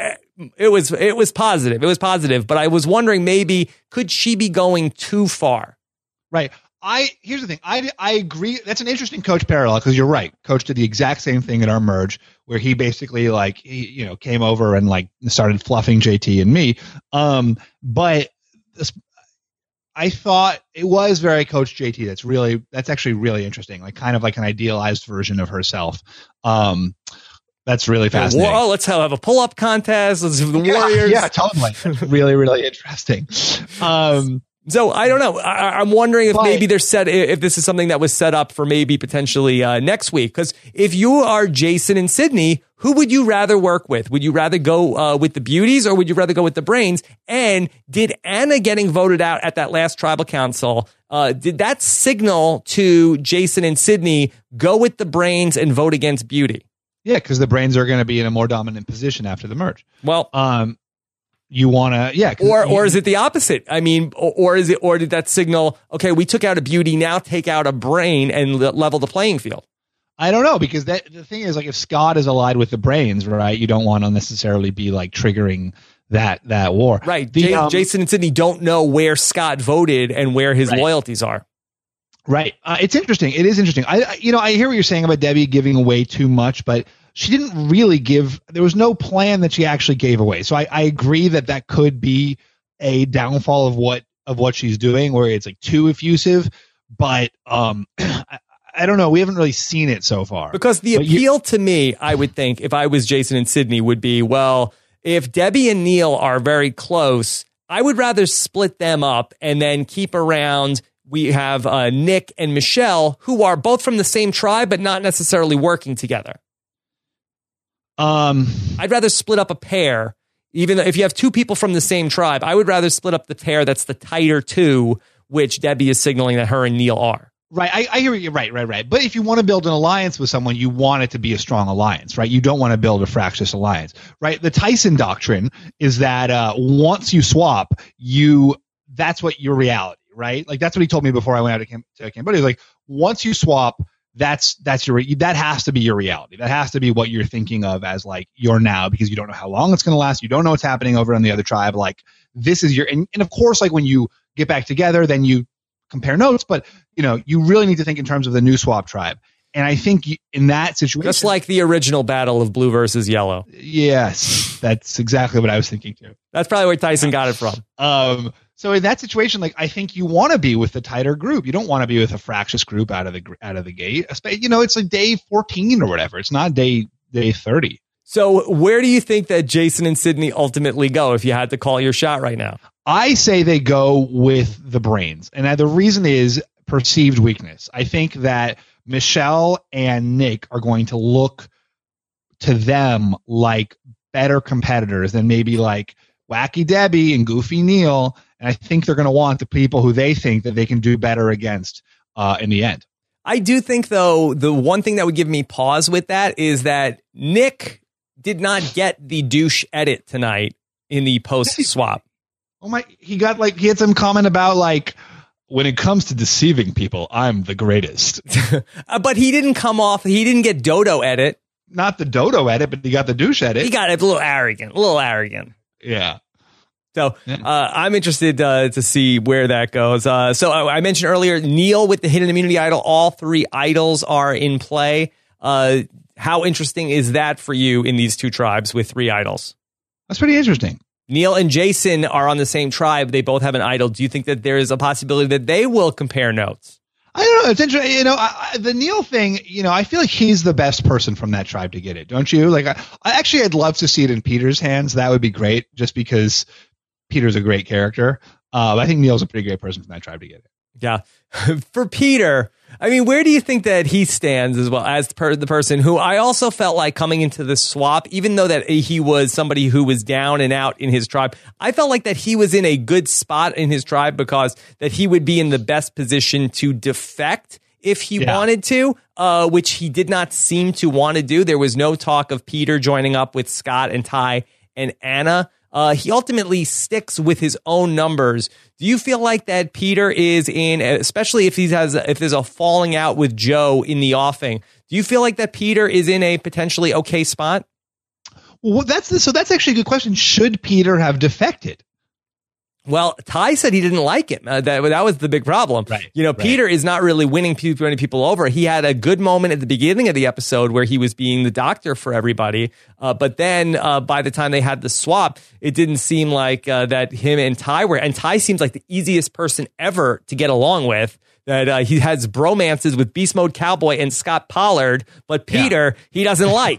it was it was positive. It was positive, but I was wondering maybe could she be going too far? Right. I here's the thing. I I agree. That's an interesting Coach parallel because you're right. Coach did the exact same thing in our merge where he basically like he, you know came over and like started fluffing J T and me. Um, but this, I thought it was very Coach J T. That's really, that's actually really interesting. Like kind of like an idealized version of herself. Um, That's really fascinating. Oh, let's have a pull-up contest. Let's have the yeah, Warriors. Yeah, totally. really, really interesting. Um, so I don't know. I, I'm wondering if but, maybe they're set, if this is something that was set up for maybe potentially uh, next week. Because if you are Jason and Sydney, who would you rather work with? Would you rather go uh, with the Beauties or would you rather go with the Brains? And did Anna getting voted out at that last tribal council, uh, did that signal to Jason and Sydney, go with the Brains and vote against Beauty? Yeah, because the Brains are going to be in a more dominant position after the merge. Well, um, you want to, yeah. Or, you, or is it the opposite? I mean, or, or is it, or did that signal, okay, we took out a Beauty, now take out a Brain and level the playing field? I don't know, because that the thing is, like, if Scott is allied with the Brains, right, you don't want to necessarily be like triggering that that war. Right. The, J- um, Jason and Sydney don't know where Scott voted and where his right. loyalties are. Right. Uh, it's interesting. It is interesting. I, I, you know, I hear what you're saying about Debbie giving away too much, but she didn't really give, there was no plan that she actually gave away. So I, I agree that that could be a downfall of what, of what she's doing, where it's like too effusive, but, um, I, I don't know. We haven't really seen it so far. Because the but appeal you, to me, I would think, if I was Jason and Sydney, would be, well, if Debbie and Neil are very close, I would rather split them up and then keep around. We have uh, Nick and Michelle, who are both from the same tribe, but not necessarily working together. Um, I'd rather split up a pair, even though if you have two people from the same tribe, I would rather split up the pair that's the tighter two, which Debbie is signaling that her and Neil are. Right. I, I hear you. Right, right, right. But if you want to build an alliance with someone, you want it to be a strong alliance, right? You don't want to build a fractious alliance, right? The Tyson doctrine is that uh, once you swap, you that's what your reality, right? Like that's what he told me before I went out to, Cam- to Cambodia. He's like, once you swap, that's that's your that has to be your reality. That has to be what you're thinking of as like your now, because you don't know how long it's going to last. You don't know what's happening over on the other tribe. Like this is your and, and of course, like when you get back together, then you compare notes, but you know, you really need to think in terms of the new swap tribe. And I think you, in that situation, just like the original battle of blue versus yellow. Yes, that's exactly what I was thinking too. That's probably where Tyson got it from. Um, so in that situation, like I think you want to be with the tighter group. You don't want to be with a fractious group out of the out of the gate. You know, it's like day fourteen or whatever. It's not day day thirty. So where do you think that Jason and Sydney ultimately go if you had to call your shot right now? I say they go with the Brains. And the reason is perceived weakness. I think that Michelle and Nick are going to look to them like better competitors than maybe like Wacky Debbie and Goofy Neil. And I think they're going to want the people who they think that they can do better against uh, in the end. I do think, though, the one thing that would give me pause with that is that Nick did not get the douche edit tonight in the post swap. Oh my, he got like, he had some comment about like, when it comes to deceiving people, I'm the greatest. But he didn't come off, he didn't get Dodo edit. Not the Dodo edit, but he got the douche edit. He got it a little arrogant, a little arrogant. Yeah. So uh, I'm interested uh, to see where that goes. Uh, so I, I mentioned earlier, Neil with the hidden immunity idol, all three idols are in play. Uh, how interesting is that for you in these two tribes with three idols? That's pretty interesting. Neil and Jason are on the same tribe. They both have an idol. Do you think that there is a possibility that they will compare notes? I don't know. It's interesting. You know, I, I, the Neil thing, you know, I feel like he's the best person from that tribe to get it. Don't you? Like, I, I actually, I'd love to see it in Peter's hands. That would be great just because Peter's a great character. Uh, I think Neil's a pretty great person from that tribe to get it. Yeah. For Peter, I mean, where do you think that he stands as well as per the person who I also felt like coming into the swap, even though that he was somebody who was down and out in his tribe, I felt like that he was in a good spot in his tribe because that he would be in the best position to defect if he yeah. wanted to, uh, which he did not seem to want to do. There was no talk of Peter joining up with Scott and Ty and Anna. Uh, he ultimately sticks with his own numbers. Do you feel like that Peter is in, especially if he has, if there's a falling out with Joe in the offing, do you feel like that Peter is in a potentially okay spot? Well, that's the, so that's actually a good question. Should Peter have defected? Well, Ty said he didn't like it. Uh, that, that was the big problem. Right, you know, right. Peter is not really winning people, winning people over. He had a good moment at the beginning of the episode where he was being the doctor for everybody. Uh, but then uh, by the time they had the swap, it didn't seem like uh, that him and Ty were. And Ty seems like the easiest person ever to get along with. that uh, he has bromances with Beast Mode Cowboy and Scott Pollard, but Peter, yeah. he doesn't like.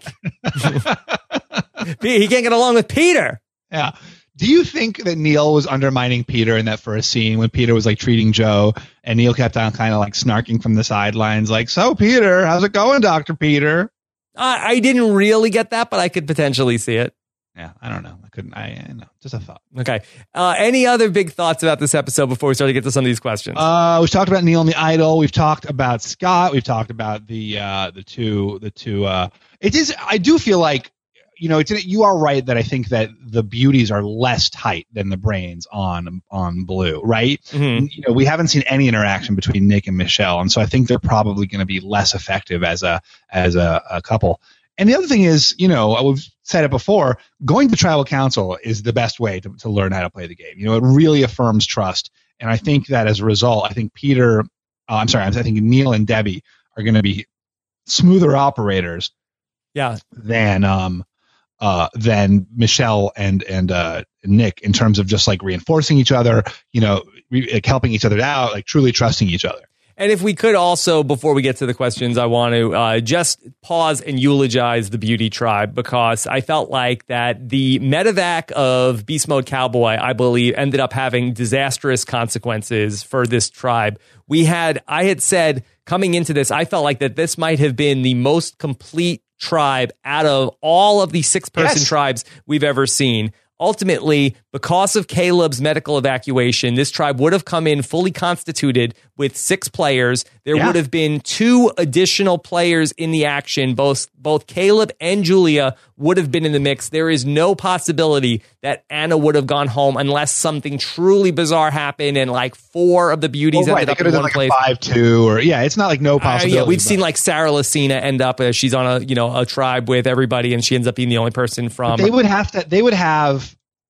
He can't get along with Peter. Yeah. Do you think that Neil was undermining Peter in that first scene when Peter was like treating Joe and Neil kept on kind of like snarking from the sidelines like, so Peter, how's it going, Doctor Peter? Uh, I didn't really get that, but I could potentially see it. Yeah, I don't know. I couldn't. I, I know. Just a thought. Okay. Uh, any other big thoughts about this episode before we start to get to some of these questions? Uh, we've talked about Neil and the Idol. We've talked about Scott. We've talked about the uh, the two the two. Uh, it is. I do feel like, you know, it's. You are right that I think that the beauties are less tight than the brains on on Blue, right? Mm-hmm. You know, we haven't seen any interaction between Nick and Michelle, and so I think they're probably going to be less effective as a as a, a couple. And the other thing is, you know, we've said it before, going to tribal council is the best way to, to learn how to play the game. You know, it really affirms trust. And I think that as a result, I think Peter, uh, I'm sorry, I think Neil and Debbie are going to be smoother operators yeah. than um, uh, than Michelle and, and uh, Nick in terms of just like reinforcing each other, you know, re- like helping each other out, like truly trusting each other. And if we could also, before we get to the questions, I want to uh, just pause and eulogize the Beauty Tribe, because I felt like that the medevac of Beast Mode Cowboy, I believe, ended up having disastrous consequences for this tribe. We had, I had said coming into this, I felt like that this might have been the most complete tribe out of all of the six-person yes. tribes we've ever seen. Ultimately, because of Caleb's medical evacuation, this tribe would have come in fully constituted with six players. There yeah. would have been two additional players in the action. Both both Caleb and Julia would have been in the mix. There is no possibility that Anna would have gone home unless something truly bizarre happened and like four of the beauties well, right. ended up in in one like place. Five two, or yeah, it's not like no possibility. Uh, yeah, we've seen like Sarah Lacina end up. Uh, she's on a you know a tribe with everybody, and she ends up being the only person from. But they would have to. They would have.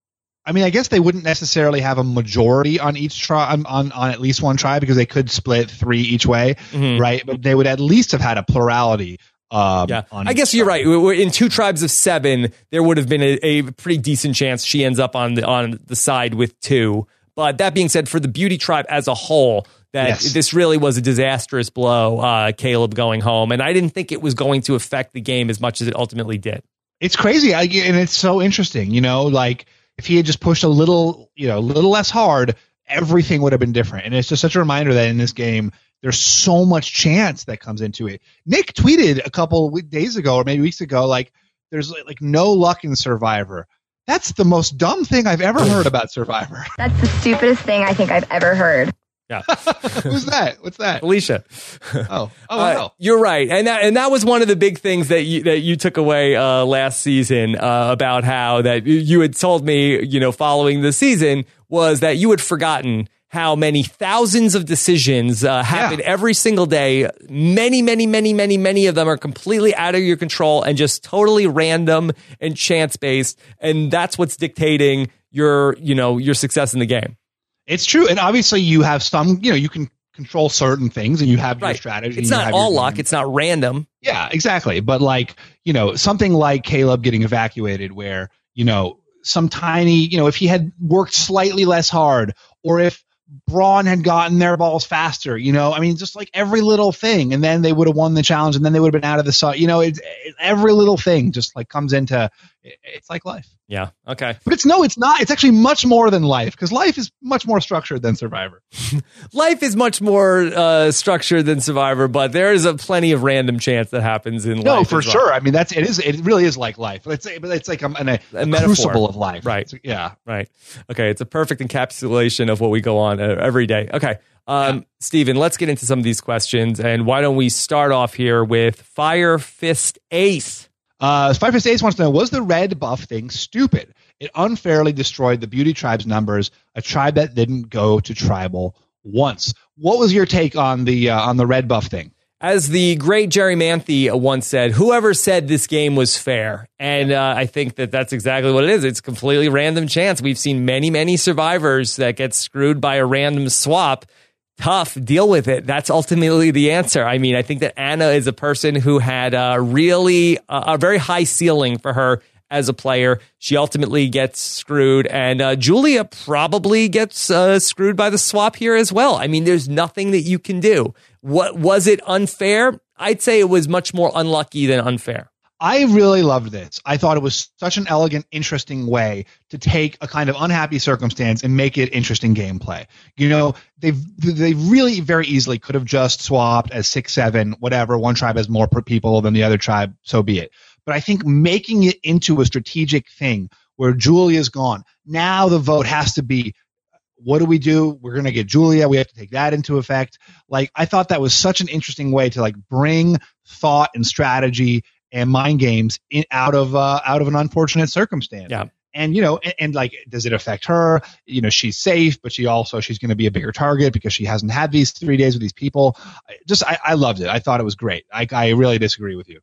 I mean, I guess they wouldn't necessarily have a majority on each tribe, on, on at least one tribe, because they could split three each way, mm-hmm. right? But they would at least have had a plurality. Um, yeah, on I guess you're right. We're in two tribes of seven, there would have been a, a pretty decent chance she ends up on the on the side with two. But that being said, for the Beauty Tribe as a whole, that yes. this really was a disastrous blow, uh, Caleb going home. And I didn't think it was going to affect the game as much as it ultimately did. It's crazy. I, and it's so interesting, you know, like, if he had just pushed a little, you know, a little less hard, everything would have been different. And it's just such a reminder that in this game, there's so much chance that comes into it. Nick tweeted a couple of days ago, or maybe weeks ago, like, there's like no luck in Survivor. That's the most dumb thing I've ever heard about Survivor. That's the stupidest thing I think I've ever heard. Yeah. Who's that? What's that? Felicia. Oh, oh, uh, no. You're right, and that and that was one of the big things that you that you took away uh, last season uh, about how that you had told me, you know, following the season, was that you had forgotten how many thousands of decisions uh, happen Yeah. every single day. Many, many, many, many, many of them are completely out of your control and just totally random and chance based, and that's what's dictating your, you know, your success in the game. It's true. And obviously you have some, you know, you can control certain things and you have your Right. strategy. It's you not have all your- luck. It's not random. Yeah, exactly. But like, you know, something like Caleb getting evacuated where, you know, some tiny, you know, if he had worked slightly less hard, or if Braun had gotten their balls faster, you know, I mean, just like every little thing, and then they would have won the challenge, and then they would have been out of the sun. You know, it's it, every little thing just like comes into, it, it's like life. Yeah. Okay. But it's no, it's not. It's actually much more than life, because life is much more structured than Survivor. Life is much more uh, structured than Survivor, but there is a plenty of random chance that happens in No, life. for as well. sure. I mean, that's it is. It really is like life. But it's but it's like a, a, a, A metaphor. crucible of life. Right. It's- yeah. Right. Okay. It's a perfect encapsulation of what we go on uh, every day. Okay. Um, Yeah. Steven, let's get into some of these questions. And why don't we start off here with Fire Fist Ace? Uh, Fire Fist Ace wants to know, was the red buff thing stupid? It unfairly destroyed the Beauty Tribe's numbers, a tribe that didn't go to tribal once. What was your take on the uh, on the red buff thing? As the great Jerry Manthe once said, whoever said this game was fair. And uh, I think that that's exactly what it is. It's completely random chance. We've seen many, many survivors that get screwed by a random swap. Tough, deal with it. That's ultimately the answer. I mean, I think that Anna is a person who had uh, really uh, a very high ceiling for her as a player. She ultimately gets screwed, and uh, Julia probably gets uh, screwed by the swap here as well. I mean, there's nothing that you can do. What was it unfair? I'd say it was much more unlucky than unfair. I really loved this. I thought it was such an elegant, interesting way to take a kind of unhappy circumstance and make it interesting gameplay. You know, they they really very easily could have just swapped as six, seven, whatever. One tribe has more people than the other tribe, so be it. But I think making it into a strategic thing where Julia's gone, now the vote has to be, what do we do? We're going to get Julia. We have to take that into effect. Like, I thought that was such an interesting way to like bring thought and strategy and mind games in, out of uh, out of an unfortunate circumstance. Yeah. And, you know, and, and like, does it affect her? You know, she's safe, but she also, she's going to be a bigger target because she hasn't had these three days with these people. Just, I, I loved it. I thought it was great. I, I really disagree with you.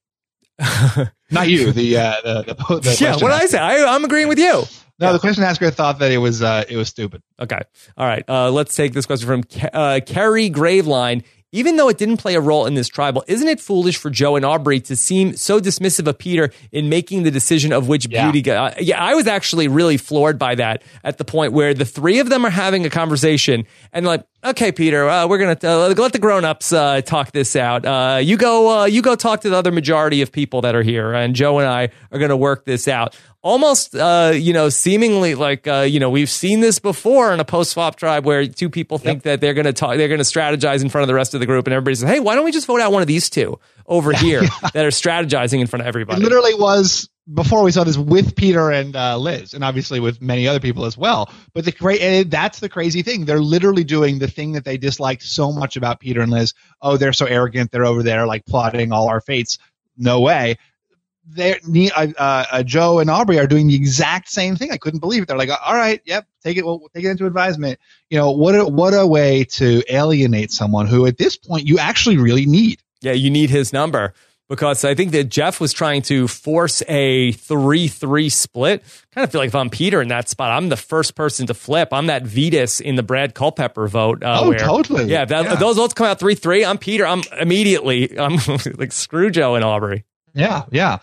Not you, the, uh, the, the, the yeah, what did I say? I, I'm agreeing with you. No, yeah. The question asker thought that it was, uh, it was stupid. Okay. All right. Uh, let's take this question from uh, Carrie Graveline. Even though it didn't play a role in this tribal, isn't it foolish for Joe and Aubrey to seem so dismissive of Peter in making the decision of which yeah. beauty? Go- uh, yeah, I was actually really floored by that at the point where the three of them are having a conversation and like, okay, Peter, uh, we're gonna uh, let the grown-ups uh, talk this out. Uh, you go, uh, you go talk to the other majority of people that are here, and Joe and I are gonna work this out. Almost, uh, you know, seemingly like, uh, you know, we've seen this before in a post-swap tribe where two people think yep. that they're going to talk, they're going to strategize in front of the rest of the group, and everybody says, "Hey, why don't we just vote out one of these two over here yeah. that are strategizing in front of everybody?" It literally was before we saw this with Peter and uh, Liz, and obviously with many other people as well. But the great, and that's the crazy thing. They're literally doing the thing that they disliked so much about Peter and Liz. Oh, they're so arrogant. They're over there like plotting all our fates. No way. They're uh, uh, Joe and Aubrey are doing the exact same thing. I couldn't believe it. They're like, all right, yep, take it. We'll, we'll take it into advisement. You know, what a, what a way to alienate someone who, at this point, you actually really need. Yeah, you need his number because I think that Jeff was trying to force a three three split. Kind of feel like if I'm Peter in that spot, I'm the first person to flip. I'm that Vetus in the Brad Culpepper vote. Uh, oh, where, totally. Yeah, that, yeah, those votes come out three three. I'm Peter. I'm immediately. I'm like screw Joe and Aubrey. Yeah, yeah.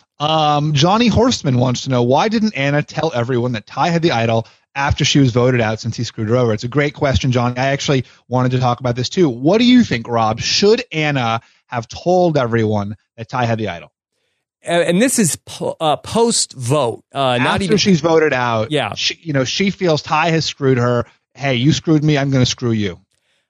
Um, Johnny Horstman wants to know, why didn't Anna tell everyone that Ty had the idol after she was voted out since he screwed her over? It's a great question, Johnny. I actually wanted to talk about this too. What do you think, Rob? Should Anna have told everyone that Ty had the idol? And this is po- uh, post vote. Uh, not after even she's voted out. Yeah, she, you know, she feels Ty has screwed her. Hey, you screwed me. I'm going to screw you.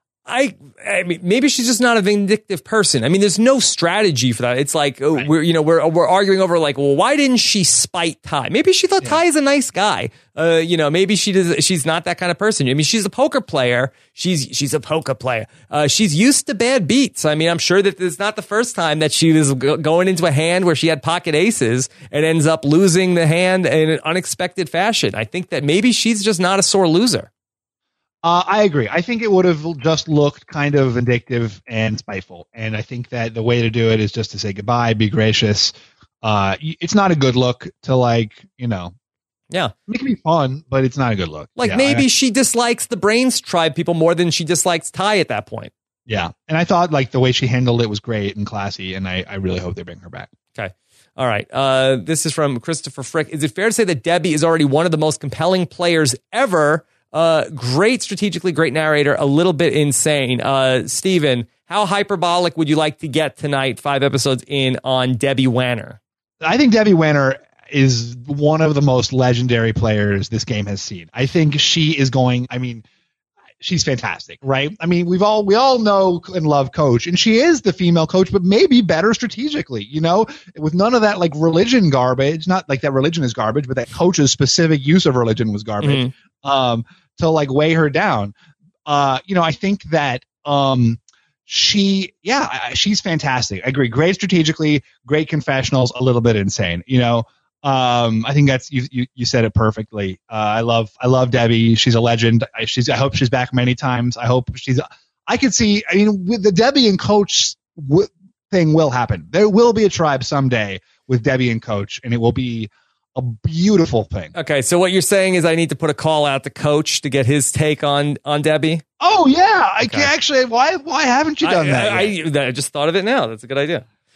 I, I mean, maybe she's just not a vindictive person. I mean, there's no strategy for that. It's like oh, right. we're, you know, we're we're arguing over like, well, why didn't she spite Ty? Maybe she thought yeah. Ty is a nice guy. Uh, you know, maybe she does. She's not that kind of person. I mean, she's a poker player. She's she's a poker player. Uh, she's used to bad beats. I mean, I'm sure that it's not the first time that she was go- going into a hand where she had pocket aces and ends up losing the hand in an unexpected fashion. I think that maybe she's just not a sore loser. Uh, I agree. I think it would have just looked kind of vindictive and spiteful. And I think that the way to do it is just to say goodbye, be gracious. Uh, it's not a good look to like, you know. Yeah. It can be fun, but it's not a good look. Like yeah, maybe I, she dislikes the Brains tribe people more than she dislikes Ty at that point. Yeah. And I thought like the way she handled it was great and classy. And I, I really hope they bring her back. Okay. All right. Uh, this is from Christopher Frick. Is it fair to say that Debbie is already one of the most compelling players ever? Uh, great strategically, great narrator, a little bit insane. Uh, Steven, how hyperbolic would you like to get tonight, five episodes in, on Debbie Wanner? I think Debbie Wanner is one of the most legendary players this game has seen. I think she is going, I mean, she's fantastic, right? I mean, we've all, we all know and love Coach, and she is the female coach, but maybe better strategically, you know, with none of that like religion garbage, not like that religion is garbage, but that Coach's specific use of religion was garbage. Mm-hmm. Um, to like weigh her down. Uh, you know, I think that um, she, yeah, she's fantastic. I agree. Great strategically, great confessionals, a little bit insane. You know, um, I think that's you. You, you said it perfectly. Uh, I love, I love Debbie. She's a legend. I, she's. I hope she's back many times. I hope she's. I could see. I mean, with the Debbie and Coach w- thing will happen. There will be a tribe someday with Debbie and Coach, and it will be a beautiful thing. Okay, so what you're saying is I need to put a call out to Coach to get his take on on Debbie? Oh, yeah. I okay. can actually, why why haven't you done I, that I, I, I just thought of it now. That's a good idea.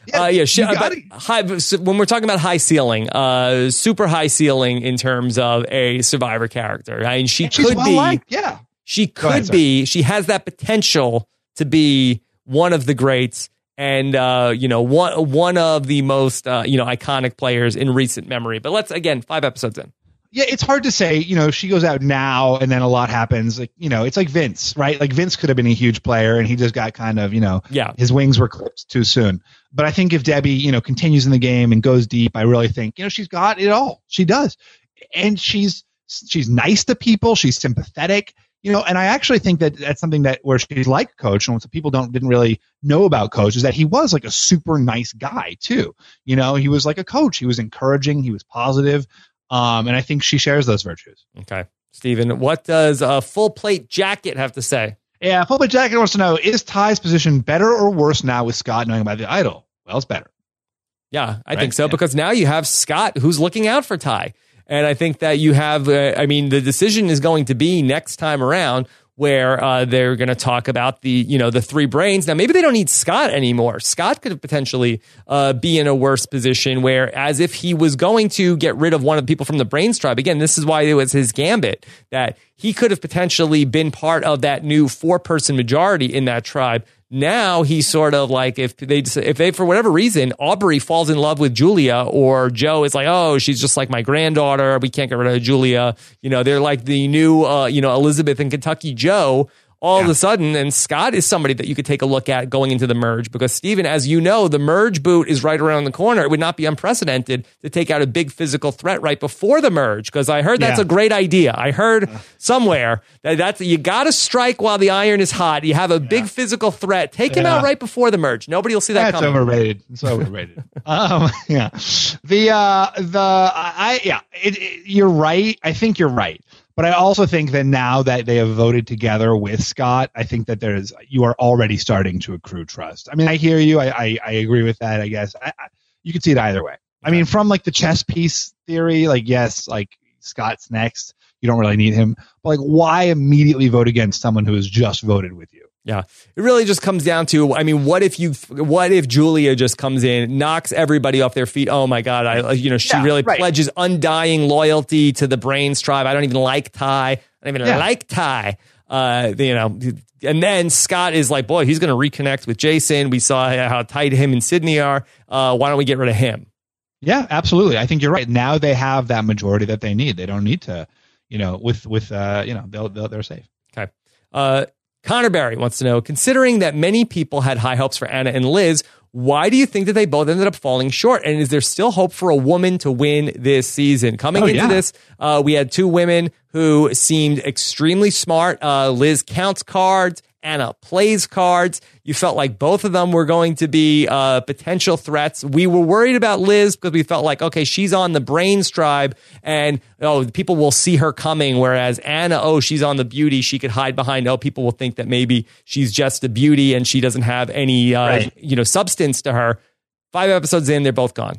Yeah, uh, yeah she, you got but high, so when we're talking about high ceiling, uh, super high ceiling in terms of a Survivor character. I mean, she She's could well be, liked, yeah. She could ahead, be, she has that potential to be one of the greats and, uh, you know, one, one of the most, uh, you know, iconic players in recent memory. But let's, again, five episodes in. Yeah, it's hard to say, you know, she goes out now and then a lot happens. Like, you know, it's like Vince, right? Like Vince could have been a huge player and he just got kind of, you know, yeah. his wings were clipped too soon. But I think if Debbie, you know, continues in the game and goes deep, I really think, you know, she's got it all. She does. And she's she's nice to people. She's sympathetic, you know, and I actually think that that's something that where she's like Coach and what people don't didn't really know about Coach is that he was like a super nice guy too. You know, he was like a coach. He was encouraging. He was positive. Um, and I think she shares those virtues. Okay. Steven, what does a Full Plate Jacket have to say? Yeah, Full Plate Jacket wants to know, is Ty's position better or worse now with Scott knowing about the idol? Well, it's better. Yeah, I right? think so, yeah. because now you have Scott who's looking out for Ty. And I think that you have, uh, I mean, the decision is going to be next time around where uh, they're going to talk about the, you know, the three brains. Now, maybe they don't need Scott anymore. Scott could potentially uh, be in a worse position where as if he was going to get rid of one of the people from the Brains tribe. Again, this is why it was his gambit, that he could have potentially been part of that new four-person majority in that tribe. Now he's sort of like, if they, if they, for whatever reason, Aubrey falls in love with Julia, or Joe is like, oh, she's just like my granddaughter, we can't get rid of Julia. You know, they're like the new, uh, you know, Elizabeth and Kentucky Joe. All yeah. of a sudden, and Scott is somebody that you could take a look at going into the merge, because Steven, as you know, the merge boot is right around the corner. It would not be unprecedented to take out a big physical threat right before the merge, because I heard that's yeah. a great idea. I heard somewhere that that's, you got to strike while the iron is hot. You have a yeah. big physical threat. Take yeah. him out right before the merge. Nobody will see that that's coming. overrated. It's overrated. um, yeah. The, uh, the, I, yeah, it, it, you're right. I think you're right. But I also think that now that they have voted together with Scott, I think that there's you are already starting to accrue trust. I mean, I hear you. I I, I agree with that. I guess I, I, you could see it either way. I mean, from like the chess piece theory, like yes, like Scott's next. You don't really need him. But like, why immediately vote against someone who has just voted with you? Yeah, it really just comes down to, I mean, what if you, what if Julia just comes in, knocks everybody off their feet? Oh my God, I, you know, she yeah, really right. pledges undying loyalty to the Brains tribe. I don't even like Ty. I don't even yeah. like Ty. Uh, you know, and then Scott is like, boy, he's going to reconnect with Jason. We saw how tight him and Sydney are. Uh, why don't we get rid of him? Yeah, absolutely. I think you're right. Now they have that majority that they need. They don't need to, you know, with with uh, you know, they'll, they'll they're safe. Okay. Uh. Connor Barry wants to know, considering that many people had high hopes for Anna and Liz, why do you think that they both ended up falling short? And is there still hope for a woman to win this season? Coming oh, into yeah. this, uh, we had two women who seemed extremely smart. Uh, Liz counts cards. Anna plays cards. You felt like both of them were going to be uh, potential threats. We were worried about Liz because we felt like, okay, she's on the Brains tribe and, oh, people will see her coming. Whereas Anna, oh, she's on the beauty. She could hide behind, oh, people will think that maybe she's just a beauty and she doesn't have any, uh, right. you know, substance to her. Five episodes in, they're both gone.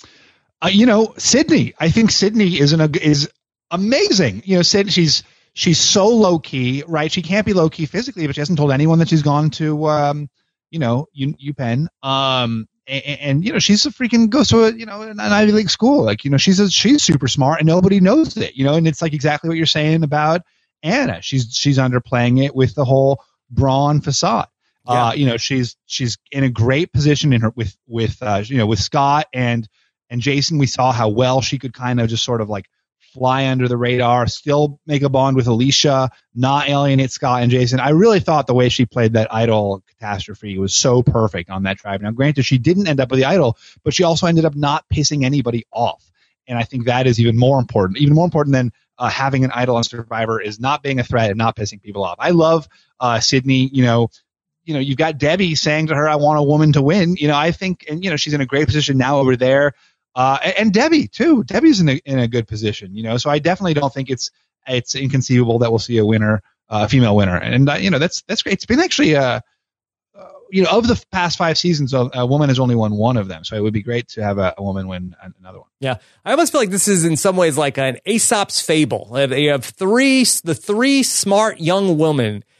Uh, you know, Sydney, I think Sydney is, an, is amazing. You know, Sydney, she's, She's so low key, right? She can't be low key physically, but she hasn't told anyone that she's gone to, um, you know, U, UPenn. Um, and, and you know, she's a freaking goes to a, you know, an Ivy League school. Like, you know, she's a, she's super smart and nobody knows it, you know. And it's like exactly what you're saying about Anna. She's she's underplaying it with the whole brawn facade. Yeah. Uh, you know, she's she's in a great position in her with with uh, you know, with Scott and and Jason. We saw how well she could kind of just sort of like fly under the radar, still make a bond with Alicia, not alienate Scott and Jason. I really thought the way she played that idol catastrophe was so perfect on that tribe. Now, granted, she didn't end up with the idol, but she also ended up not pissing anybody off. And I think that is even more important. Even more important than uh, having an idol on Survivor is not being a threat and not pissing people off. I love uh, Sydney. You know, you know, you've got Debbie saying to her, I want a woman to win. You know, I think, and, you know, she's in a great position now over there. Uh, and Debbie too. Debbie's in a in a good position, you know. So I definitely don't think it's it's inconceivable that we'll see a winner, uh, a female winner. And uh, you know, that's that's great. It's been actually, uh, uh, you know, of the past five seasons, a woman has only won one of them. So it would be great to have a, a woman win another one. Yeah, I almost feel like this is in some ways like an Aesop's fable. You have three, the three smart young women.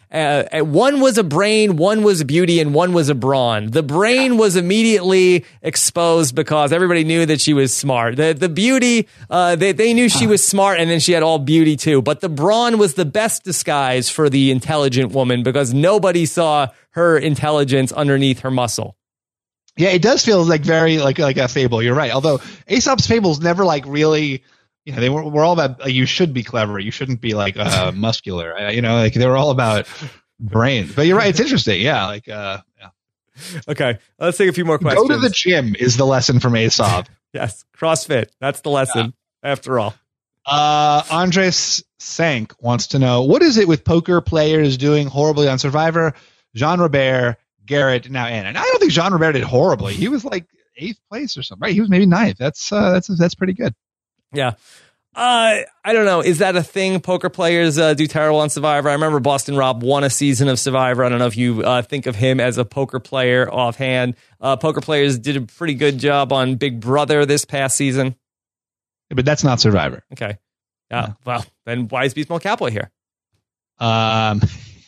Uh, one was a brain, one was a beauty, and one was a brawn. The brain was immediately exposed because everybody knew that she was smart. The the beauty, uh, they, they knew she was smart, and then she had all beauty too. But the brawn was the best disguise for the intelligent woman because nobody saw her intelligence underneath her muscle. Yeah, it does feel like very like like a fable. You're right. Although Aesop's fables never like really, you know, they were, were all about like, you should be clever. You shouldn't be like uh, muscular. Uh, you know, like they were all about brains. But you're right. It's interesting. Yeah. Like, uh, yeah. Okay. Let's take a few more questions. Go to the gym is the lesson from Aesop. Yes. CrossFit. That's the lesson yeah. after all. Uh, Andres Sank wants to know, what is it with poker players doing horribly on Survivor? Jean Robert, Garrett, now Anna. And I don't think Jean Robert did horribly. He was like eighth place or something, right? He was maybe ninth. That's uh, that's that's pretty good. Yeah. Uh, I don't know. Is that a thing? Poker players uh, do terrible on Survivor. I remember Boston Rob won a season of Survivor. I don't know if you uh, think of him as a poker player offhand. Uh, poker players did a pretty good job on Big Brother this past season. Yeah, but that's not Survivor. Okay. Uh, yeah. Well, then why is Beast Mode Cowboy here? Um...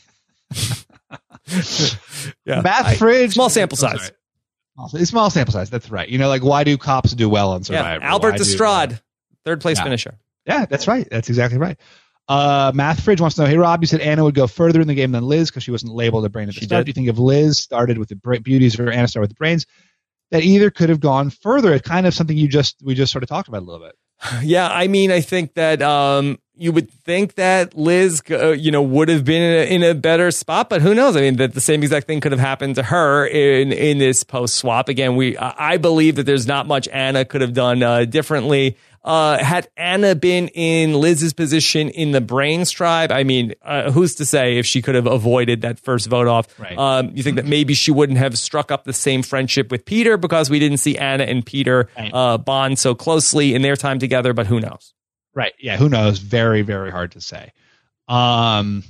yeah, Math I, Fridge. Small sample size. It's small sample size. That's right. You know, like why do cops do well on Survivor? Yeah. Albert why Estrade, do, uh, third place yeah. finisher. Yeah, that's right. That's exactly right. Uh, Math Fridge wants to know, hey Rob, you said Anna would go further in the game than Liz because she wasn't labeled a brain at the she start. Did. Do you think if Liz started with the bra- beauties or Anna started with the brains, that either could have gone further? It's kind of something you just we just sort of talked about a little bit. Yeah, I mean, I think that um, you would think that Liz, uh, you know, would have been in a, in a better spot, but who knows? I mean, that the same exact thing could have happened to her in in this post swap. Again, we I believe that there's not much Anna could have done uh, differently. Uh, had Anna been in Liz's position in the Brains tribe, I mean, uh, who's to say if she could have avoided that first vote off? Right. Um, you think that maybe she wouldn't have struck up the same friendship with Peter because we didn't see Anna and Peter uh, bond so closely in their time together, but who knows? Right. Yeah, who knows? Very, very hard to say. Um,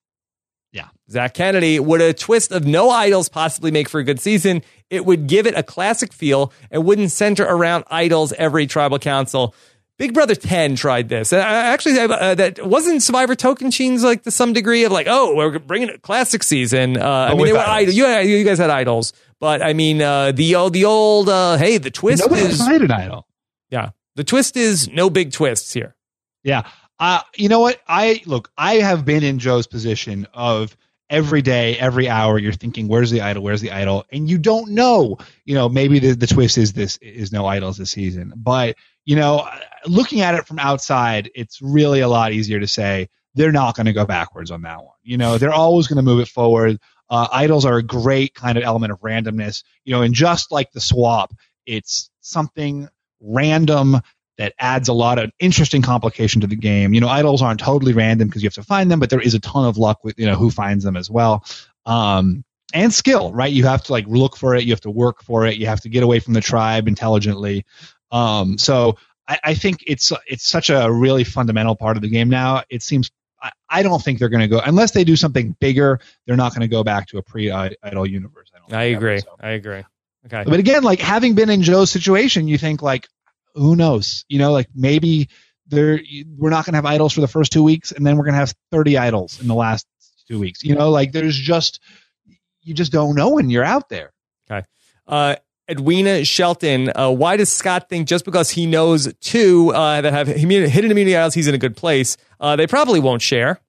yeah. Zach Kennedy, would a twist of no idols possibly make for a good season? It would give it a classic feel and wouldn't center around idols every tribal council. Big Brother ten tried this. And I actually, uh, that wasn't Survivor Tocantins like to some degree of like, oh, we're bringing a classic season. Uh, I mean, they were idols. You, you guys had idols, but I mean, uh, the old, the old, uh, hey, the twist Nobody is played an idol. Yeah, the twist is no big twists here. Yeah. Uh, you know what? I look, I have been in Joe's position of every day, every hour, you're thinking, where's the idol? Where's the idol? And you don't know, you know, maybe the, the twist is this is no idols this season. But, you know, looking at it from outside, it's really a lot easier to say they're not going to go backwards on that one. You know, they're always going to move it forward. Uh, idols are a great kind of element of randomness, you know, and just like the swap, it's something random that adds a lot of interesting complication to the game. You know, idols aren't totally random because you have to find them, but there is a ton of luck with, you know, who finds them as well. Um, and skill, right? You have to like look for it. You have to work for it. You have to get away from the tribe intelligently. Um, so I, I think it's, it's such a really fundamental part of the game now. It seems, I, I don't think they're going to go, unless they do something bigger, they're not going to go back to a pre-idol universe. I, don't I agree. Ever, so. I agree. Okay. But again, like having been in Joe's situation, you think like, who knows? You know, like maybe there we're not going to have idols for the first two weeks, and then we're going to have thirty idols in the last two weeks. You know, like there's just you just don't know when you're out there. Okay. Uh, Edwina Shelton, uh, why does Scott think just because he knows two uh, that have hidden immunity idols, he's in a good place? Uh, they probably won't share.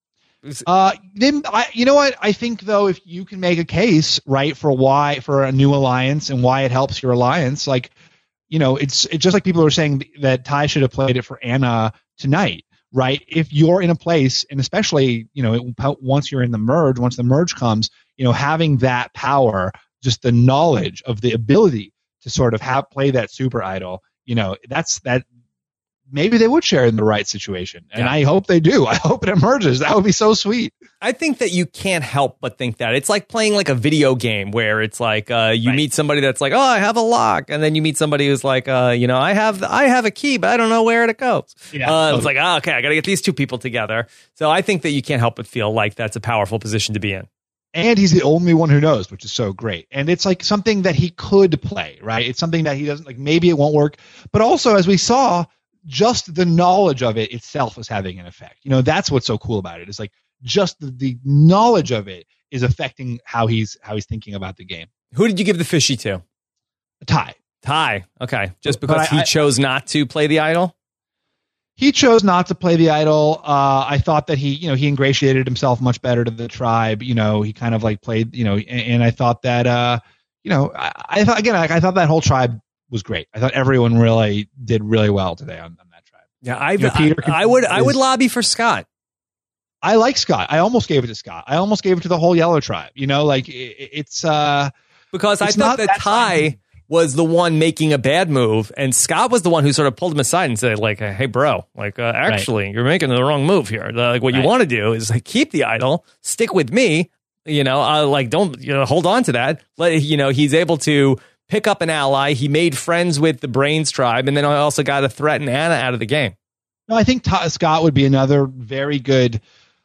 Uh, then I, you know what? I think though, if you can make a case, right, for why for a new alliance and why it helps your alliance, like. You know, it's it's just like people are saying that Ty should have played it for Anna tonight, right? If you're in a place, and especially, you know, it, once you're in the merge, once the merge comes, you know, having that power, just the knowledge of the ability to sort of have play that super idol, you know, that's that. Maybe they would share in the right situation, and yeah. I hope they do. I hope it emerges. That would be so sweet. I think that you can't help but think that. It's like playing like a video game where it's like uh, you right. meet somebody that's like, oh, I have a lock. And then you meet somebody who's like, uh, you know, I have I have a key, but I don't know where it goes. Yeah, uh, totally. It's like, oh, okay, I got to get these two people together. So I think that you can't help but feel like that's a powerful position to be in. And he's the only one who knows, which is so great. And it's like something that he could play, right? It's something that he doesn't like. Maybe it won't work. But also, as we saw, just the knowledge of it itself is having an effect. You know, that's what's so cool about it. It's like just the, the knowledge of it is affecting how he's how he's thinking about the game. Who did you give the fishy to? Ty. Ty. Okay. Just because I, he I, chose not to play the idol? He chose not to play the idol. Uh, I thought that he, you know, he ingratiated himself much better to the tribe. You know, he kind of like played, you know, and, and I thought that, uh, you know, I, I thought, again, I, I thought that whole tribe was great. I thought everyone really did really well today on, on that tribe. Yeah, I, you know, Peter I, I would, is, I would lobby for Scott. I like Scott. I almost gave it to Scott. I almost gave it to the whole yellow tribe. You know, like it, it's, uh, because it's I thought that, that Ty fun. was the one making a bad move, and Scott was the one who sort of pulled him aside and said, like, hey, bro, like, uh, actually, right. you're making the wrong move here. Like, what right. you want to do is like, keep the idol, stick with me, you know, uh, like, don't you know, hold on to that. Let, you know, he's able to pick up an ally. He made friends with the Brains tribe, and then I also got to threaten Anna out of the game. No, I think Ty- Scott would be another very good,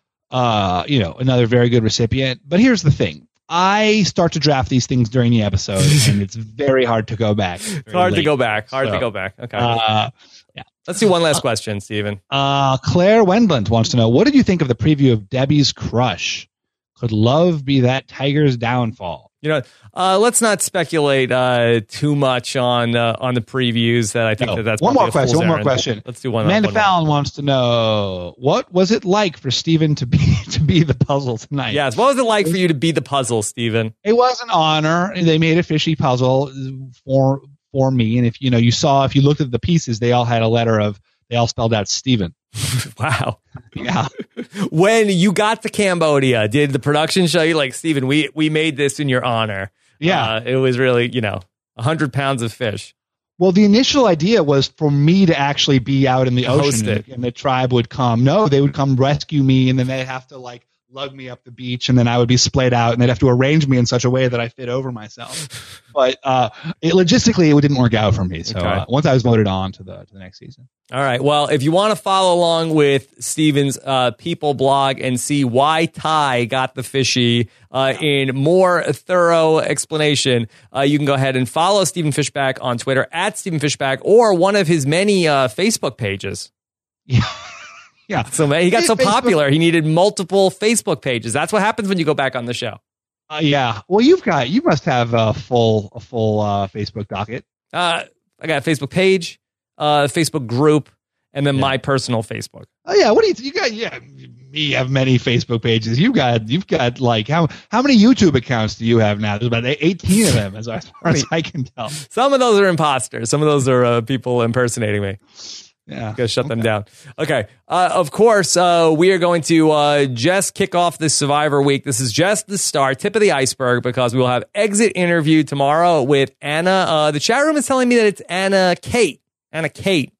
uh, you know, another very good recipient. But here's the thing. I start to draft these things during the episode, and it's very hard to go back. It's hard late. to go back. Hard so, to go back. Okay. Uh, yeah. Let's do one last question, Steven. Uh, Claire Wendland wants to know, what did you think of the preview of Debbie's Crush? Could love be that tiger's downfall? You know, uh, let's not speculate uh, too much on uh, on the previews. That I think no. that that's one more question. One errand. more question. Let's do one. Amanda one Fallon more. wants to know, what was it like for Steven to be to be the puzzle tonight? Yes. What was it like for you to be the puzzle, Steven? It was an honor. They made a fishy puzzle for for me, and if you know, you saw if you looked at the pieces, they all had a letter of. They all spelled out Steven. Wow. Yeah. When you got to Cambodia, did the production show you like, Steven, we, we made this in your honor? Yeah. Uh, it was really, you know, one hundred pounds of fish. Well, the initial idea was for me to actually be out in the Host ocean it. and the tribe would come. No, they would come rescue me, and then they'd have to like lug me up the beach, and then I would be splayed out, and they'd have to arrange me in such a way that I fit over myself. But uh, it, logistically, it didn't work out for me. So Okay. uh, once I was voted on to the to the next season. All right. Well, if you want to follow along with Steven's uh, People blog and see why Ty got the fishy uh, in more thorough explanation, uh, you can go ahead and follow Steven Fishback on Twitter at Steven Fishback or one of his many uh, Facebook pages. Yeah. Yeah. So man, he got so Facebook- popular, he needed multiple Facebook pages. That's what happens when you go back on the show. Uh, yeah. Well, you've got you must have a full a full uh, Facebook docket. Uh, I got a Facebook page, uh, Facebook group, and then Yeah. my personal Facebook. Oh yeah, what do you you got? Yeah, me have many Facebook pages. You got you've got like how how many YouTube accounts do you have now? There's about eighteen of them, as far as I can tell. Some of those are imposters. Some of those are uh, people impersonating me. Yeah, Gotta shut okay. them down. Okay. Uh, of course, uh, we are going to uh, just kick off this Survivor week. This is just the start, tip of the iceberg, because we will have exit interview tomorrow with Anna. Uh, the chat room is telling me that it's Anna Kate. Anna Kate,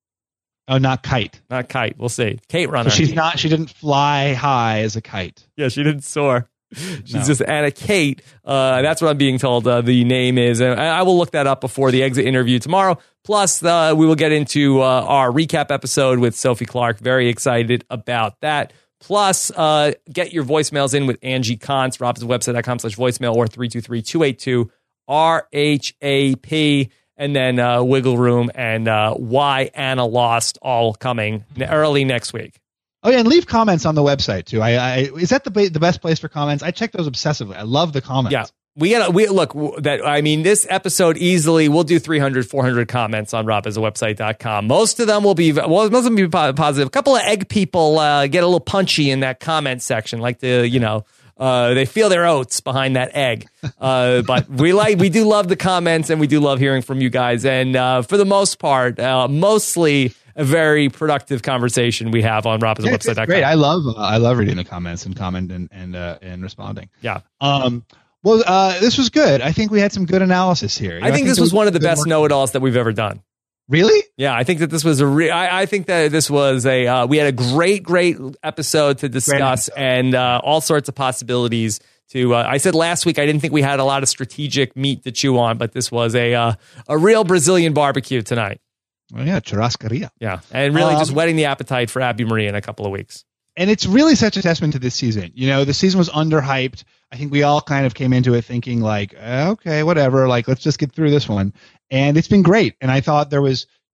Oh, not kite. not Kite. We'll see. Kate Runner. So she's not. She didn't fly high as a kite. Yeah, she didn't soar. She's No. just Anna Kate. Uh, that's what I'm being told uh, the name is. And I I will look that up before the exit interview tomorrow. Plus, uh, we will get into uh, our recap episode with Sophie Clark. Very excited about that. Plus, uh, get your voicemails in with Angie Kantz, robswebsite.com slash voicemail or three two three, two eight two, R H A P. And then uh, Wiggle Room and uh, Why Anna Lost, all coming early next week. Oh yeah, and leave comments on the website too. I, I is that the ba- the best place for comments? I check those obsessively. I love the comments. Yeah. We gotta, we look that, I mean, this episode easily, we'll do three hundred, four hundred comments on rob as a website dot com. Most of them will be, well, most of them will be po- positive. A couple of egg people uh, get a little punchy in that comment section, like the, you know, uh, they feel their oats behind that egg. Uh, but we like, we do love the comments and we do love hearing from you guys. And uh, for the most part, uh, mostly a very productive conversation we have on rob as a Yeah, it's, website it's dot com. great. I love uh, I love reading the comments and comment and and uh, and responding. Yeah. Um. Well, uh, this was good. I think we had some good analysis here. You know, I think this was one of the good best work. know-it-alls that we've ever done. Really? Yeah, I think that this was a. Re- I, I think that this was a. Uh, we had a great, great episode to discuss, episode. and uh, all sorts of possibilities. To uh, I said last week I didn't think we had a lot of strategic meat to chew on, but this was a uh, a real Brazilian barbecue tonight. Well, yeah, churrascaria. Yeah, and really Um, just whetting the appetite for Abby Marie in a couple of weeks. And it's really such a testament to this season. You know, the season was underhyped. I think we all kind of came into it thinking like, okay, whatever, like let's just get through this one. And it's been great. And I thought there was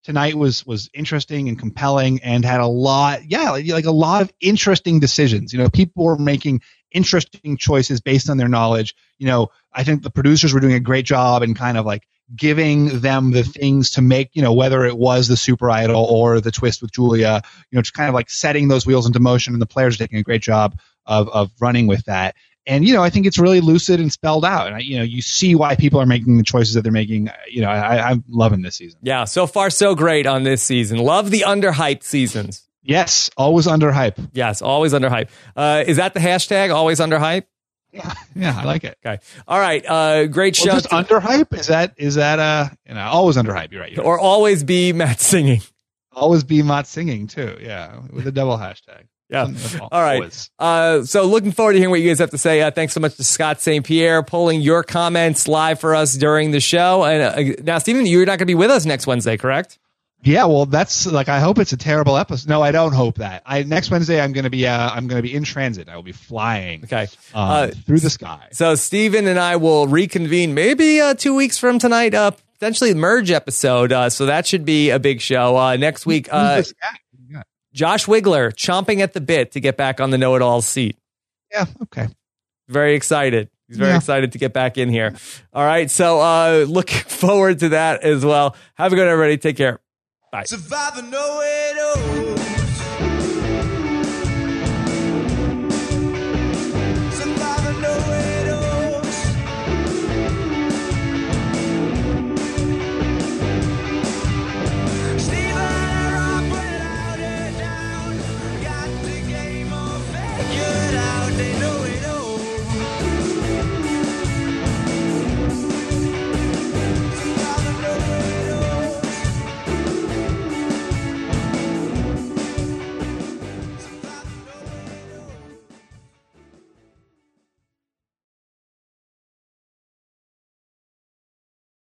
tonight was was interesting and compelling and had a lot, yeah, like, like a lot of interesting decisions. You know, people were making interesting choices based on their knowledge. You know, I think the producers were doing a great job in kind of like giving them the things to make, you know, whether it was the Super Idol or the twist with Julia, you know, just kind of like setting those wheels into motion, and the players are taking a great job of of running with that. And, you know, I think it's really lucid and spelled out. And, you know, you see why people are making the choices that they're making. You know, I, I'm loving this season. Yeah, so far so great on this season. Love the underhyped seasons. Yes, always underhype. Yes, always underhype. Uh, is that the hashtag, always underhype? Yeah, yeah, I like it. Okay. All right. Uh, great show. Well, just underhype? Is that, is that uh, you know, always underhype. You're right. You're or right. always be Matt singing. Always be Matt singing, too. Yeah, with a double hashtag. Yeah. All right. Uh, so looking forward to hearing what you guys have to say. Uh, thanks so much to Scott Saint Pierre pulling your comments live for us during the show. And uh, now, Stephen, you're not going to be with us next Wednesday, correct? Yeah. Well, that's like, I hope it's a terrible episode. No, I don't hope that. I next Wednesday I'm going to be uh, I'm going to be in transit. I will be flying. Okay. Um, uh, through the sky. So Stephen and I will reconvene maybe uh, two weeks from tonight. Uh, potentially the merge episode. Uh, so that should be a big show uh, next week. Uh, Josh Wigler chomping at the bit to get back on the Know It All seat. Yeah, okay. Very excited. He's very yeah. excited to get back in here. All right, so uh, looking forward to that as well. Have a good one, everybody. Take care. Bye. Survive the Know It All.